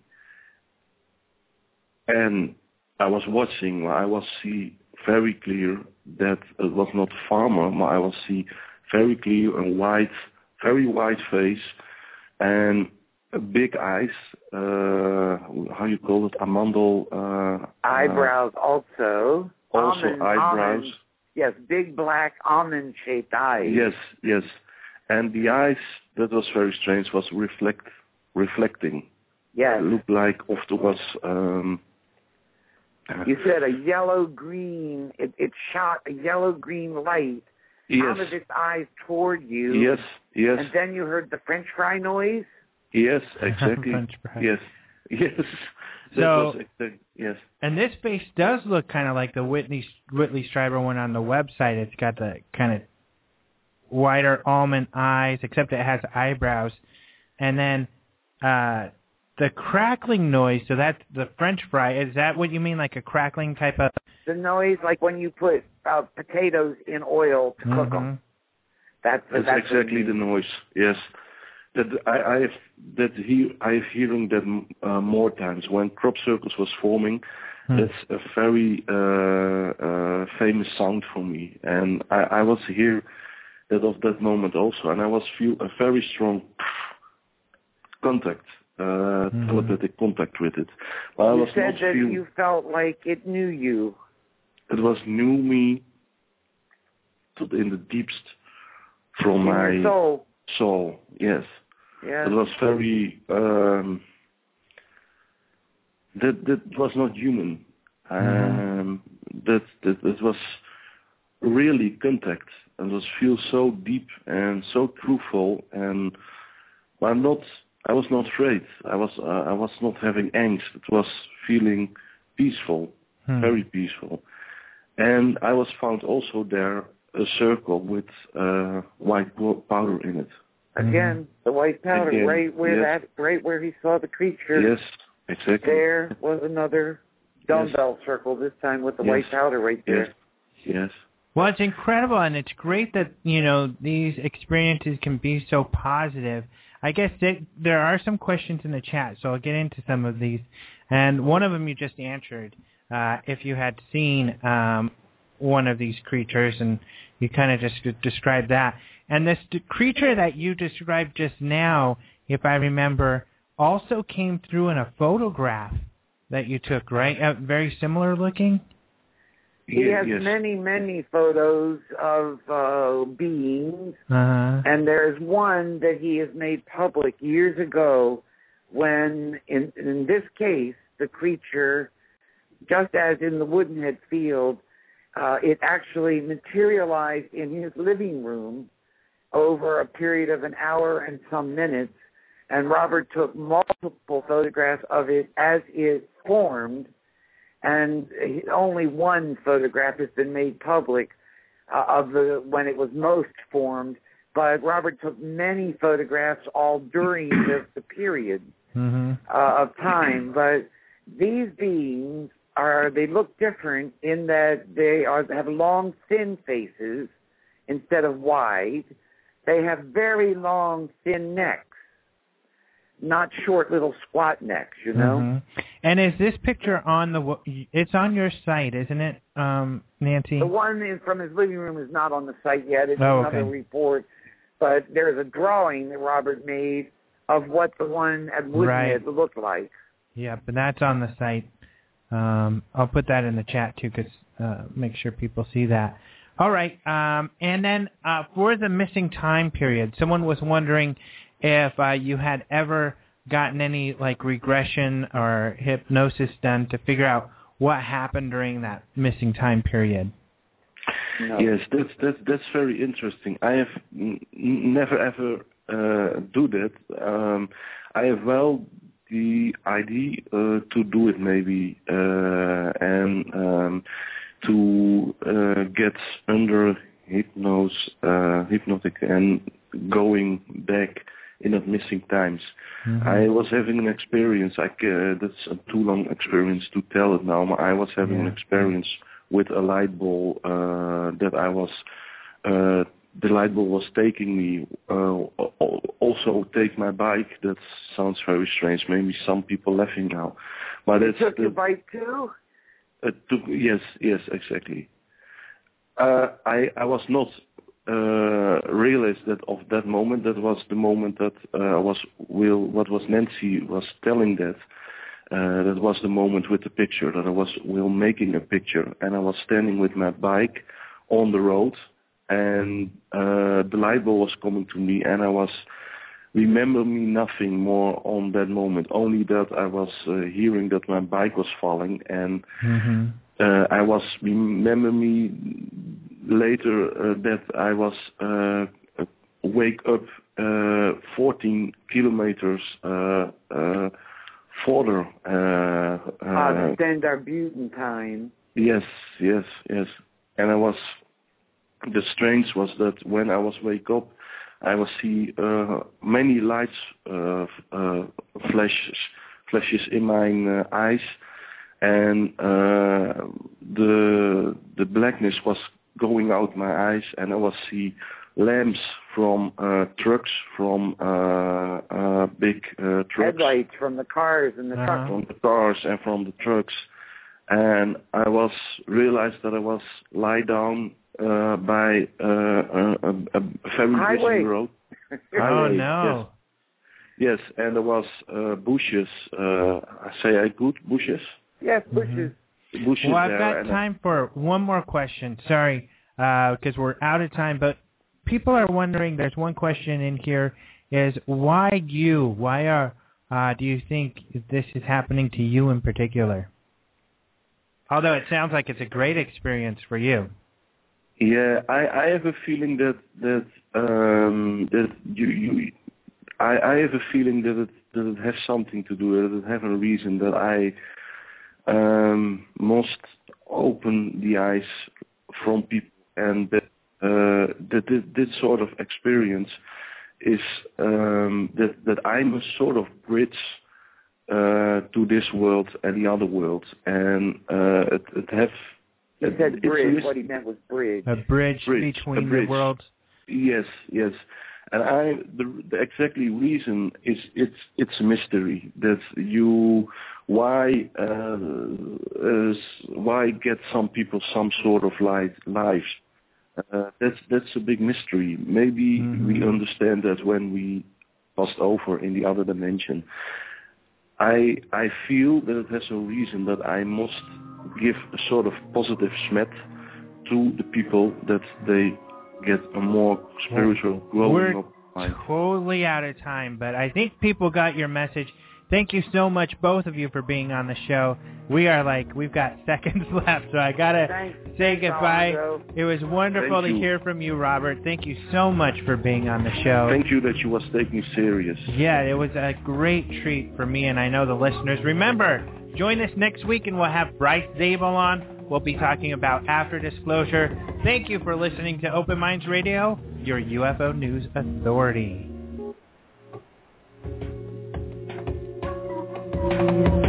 and I was watching. I was see very clear that it was not farmer, but I was see very clear and white, very white face, and big eyes. Uh, how you call it? Amandel. Uh, eyebrows uh, also. Also almond, eyebrows. Almond, yes, big black almond-shaped eyes. Yes, yes. And the eyes, that was very strange, was reflect, reflecting. Yes. It looked like if there was... Um, you said a yellow-green, it, it shot a yellow-green light yes. out of its eyes toward you. Yes, yes. And then you heard the French fry noise? Yes, exactly. French fry. Yes, yes. That So, was exactly, yes. And this face does look kind of like the Whitley, Whitley Strieber one on the website. It's got the kind of wider almond eyes, except it has eyebrows. And then uh, the crackling noise, so that's the French fry. Is that what you mean, like a crackling type of... The noise like when you put uh, potatoes in oil to mm-hmm. cook them. That's, that's, that's exactly the noise, yes. That I, I have that he I have hearing that uh, more times when crop circles was forming. Hmm. That's a very uh, uh, famous sound for me, and I, I was here that of that moment also, and I was feel a very strong contact, uh, mm-hmm. telepathic contact with it. But you I was said not that feel, you felt like it knew you. It was knew me to, in the deepest from in my your soul. Soul, yes. Yes. It was very. Um, that that was not human. Mm-hmm. Um, that that it was really contact. It was feel so deep and so truthful, and I'm not. I was not afraid. I was. Uh, I was not having angst. It was feeling peaceful, hmm. very peaceful, and I was found also there a circle with uh, white powder in it. Again, mm-hmm. the white powder, Again, right where yes. that, right where he saw the creature. Yes, exactly. There was another dumbbell yes. circle. This time with the yes. white powder right there. Yes. yes. Well, it's incredible, and it's great that you know these experiences can be so positive. I guess that there are some questions in the chat, so I'll get into some of these. And one of them you just answered. Uh, if you had seen um, one of these creatures, and you kind of just described that. And this d- creature that you described just now, if I remember, also came through in a photograph that you took, right? Uh, very similar looking? He has yes. many, many photos of uh, beings, uh-huh. and there's one that he has made public years ago when, in, in this case, the creature, just as in the Woodenhead field, uh, it actually materialized in his living room over a period of an hour and some minutes, and Robert took multiple photographs of it as it formed, and only one photograph has been made public uh, of the when it was most formed, but Robert took many photographs all during the, the period mm-hmm. uh, of time. But these beings are, they look different in that they are have long, thin faces instead of wide. They have very long, thin necks, not short little squat necks, you know? Mm-hmm. And is this picture on the, it's on your site, isn't it, um, Nancy? The one in, from his living room is not on the site yet. It's oh, another okay. report. But there's a drawing that Robert made of what the one at Woodhead right. looked like. Yeah, but that's on the site. Um, I'll put that in the chat, too, because uh, make sure people see that. All right. Um, and then uh, for the missing time period, someone was wondering if uh, you had ever gotten any like regression or hypnosis done to figure out what happened during that missing time period. No. Yes, that's that's that's very interesting. I have n- never ever uh, do that. Um, I have well the idea uh, to do it maybe uh, and um, to uh, get under hypnosis, uh, hypnotic and going back in the missing times. Mm-hmm. I was having an experience. I uh, that's a too long experience to tell it now. I was having yeah. an experience with a light ball uh, that I was. Uh, the light ball was taking me. Uh, also take my bike. That sounds very strange. Maybe some people laughing now, but you it's took the, your bike too. Uh, took, yes, yes, exactly. Uh, I I was not. Uh, realized that of that moment, that was the moment that uh, was will what was Nancy was telling that uh, that was the moment with the picture that I was will making a picture, and I was standing with my bike on the road, and uh, the light bulb was coming to me, and I was remember me nothing more on that moment, only that I was uh, hearing that my bike was falling, and mm-hmm. uh, I was remember me later uh, that I was uh, wake up uh, fourteen kilometers uh, uh, further. Uh, ah, uh, the Standard time. Yes, yes, yes. And I was, the strange was that when I was wake up, I was see uh, many lights, uh, uh, flashes, flashes in my uh, eyes, and uh, the the blackness was going out my eyes, and I was see lamps from uh, trucks, from uh, uh, big uh, trucks. Headlights from the cars and the uh-huh. trucks. From the cars and from the trucks. And I was realized that I was lie down uh, by uh, a, a, a very Highway. busy road. Oh, Highway, no. Yes. yes, and there was uh, bushes. Uh, I say I good bushes? Yes, bushes. Mm-hmm. Bushes well, I've there, got time for one more question. Sorry, because uh, we're out of time. But people are wondering, there's one question in here, is why you? Why are uh, do you think this is happening to you in particular? Although it sounds like it's a great experience for you. Yeah, I, I have a feeling that that um, that you, you I, I have a feeling that it that it has something to do, that it has a reason that I. Um, must open the eyes from people, and that uh, that this, this sort of experience is um, that that I'm a sort of bridge uh, to this world and the other world, and uh, it, it have. He it, said bridge. It's, what he meant was bridge. A bridge, bridge between a bridge. the worlds. Yes, yes. And I, the, the exactly reason is it's it's a mystery that you why uh, is, why get some people some sort of life lives. Uh, that's that's a big mystery. Maybe mm-hmm. we understand that when we passed over in the other dimension. I I feel that it has a reason that I must give a sort of positive smet to the people that they get a more spiritual growing We're up mind. Totally out of time, but I think people got your message. thank you so much, both of you, for being on the show. We are like, we've got seconds left, so I got to say goodbye. Alejandro. It was wonderful Thank to you. hear from you, Robert. Thank you so much for being on the show. Thank you that you was taking me serious. Yeah, it was a great treat for me, and I know the listeners. Remember, join us next week, and we'll have Bryce Zabel on. We'll be talking about After Disclosure. Thank you for listening to Open Minds Radio, your U F O news authority.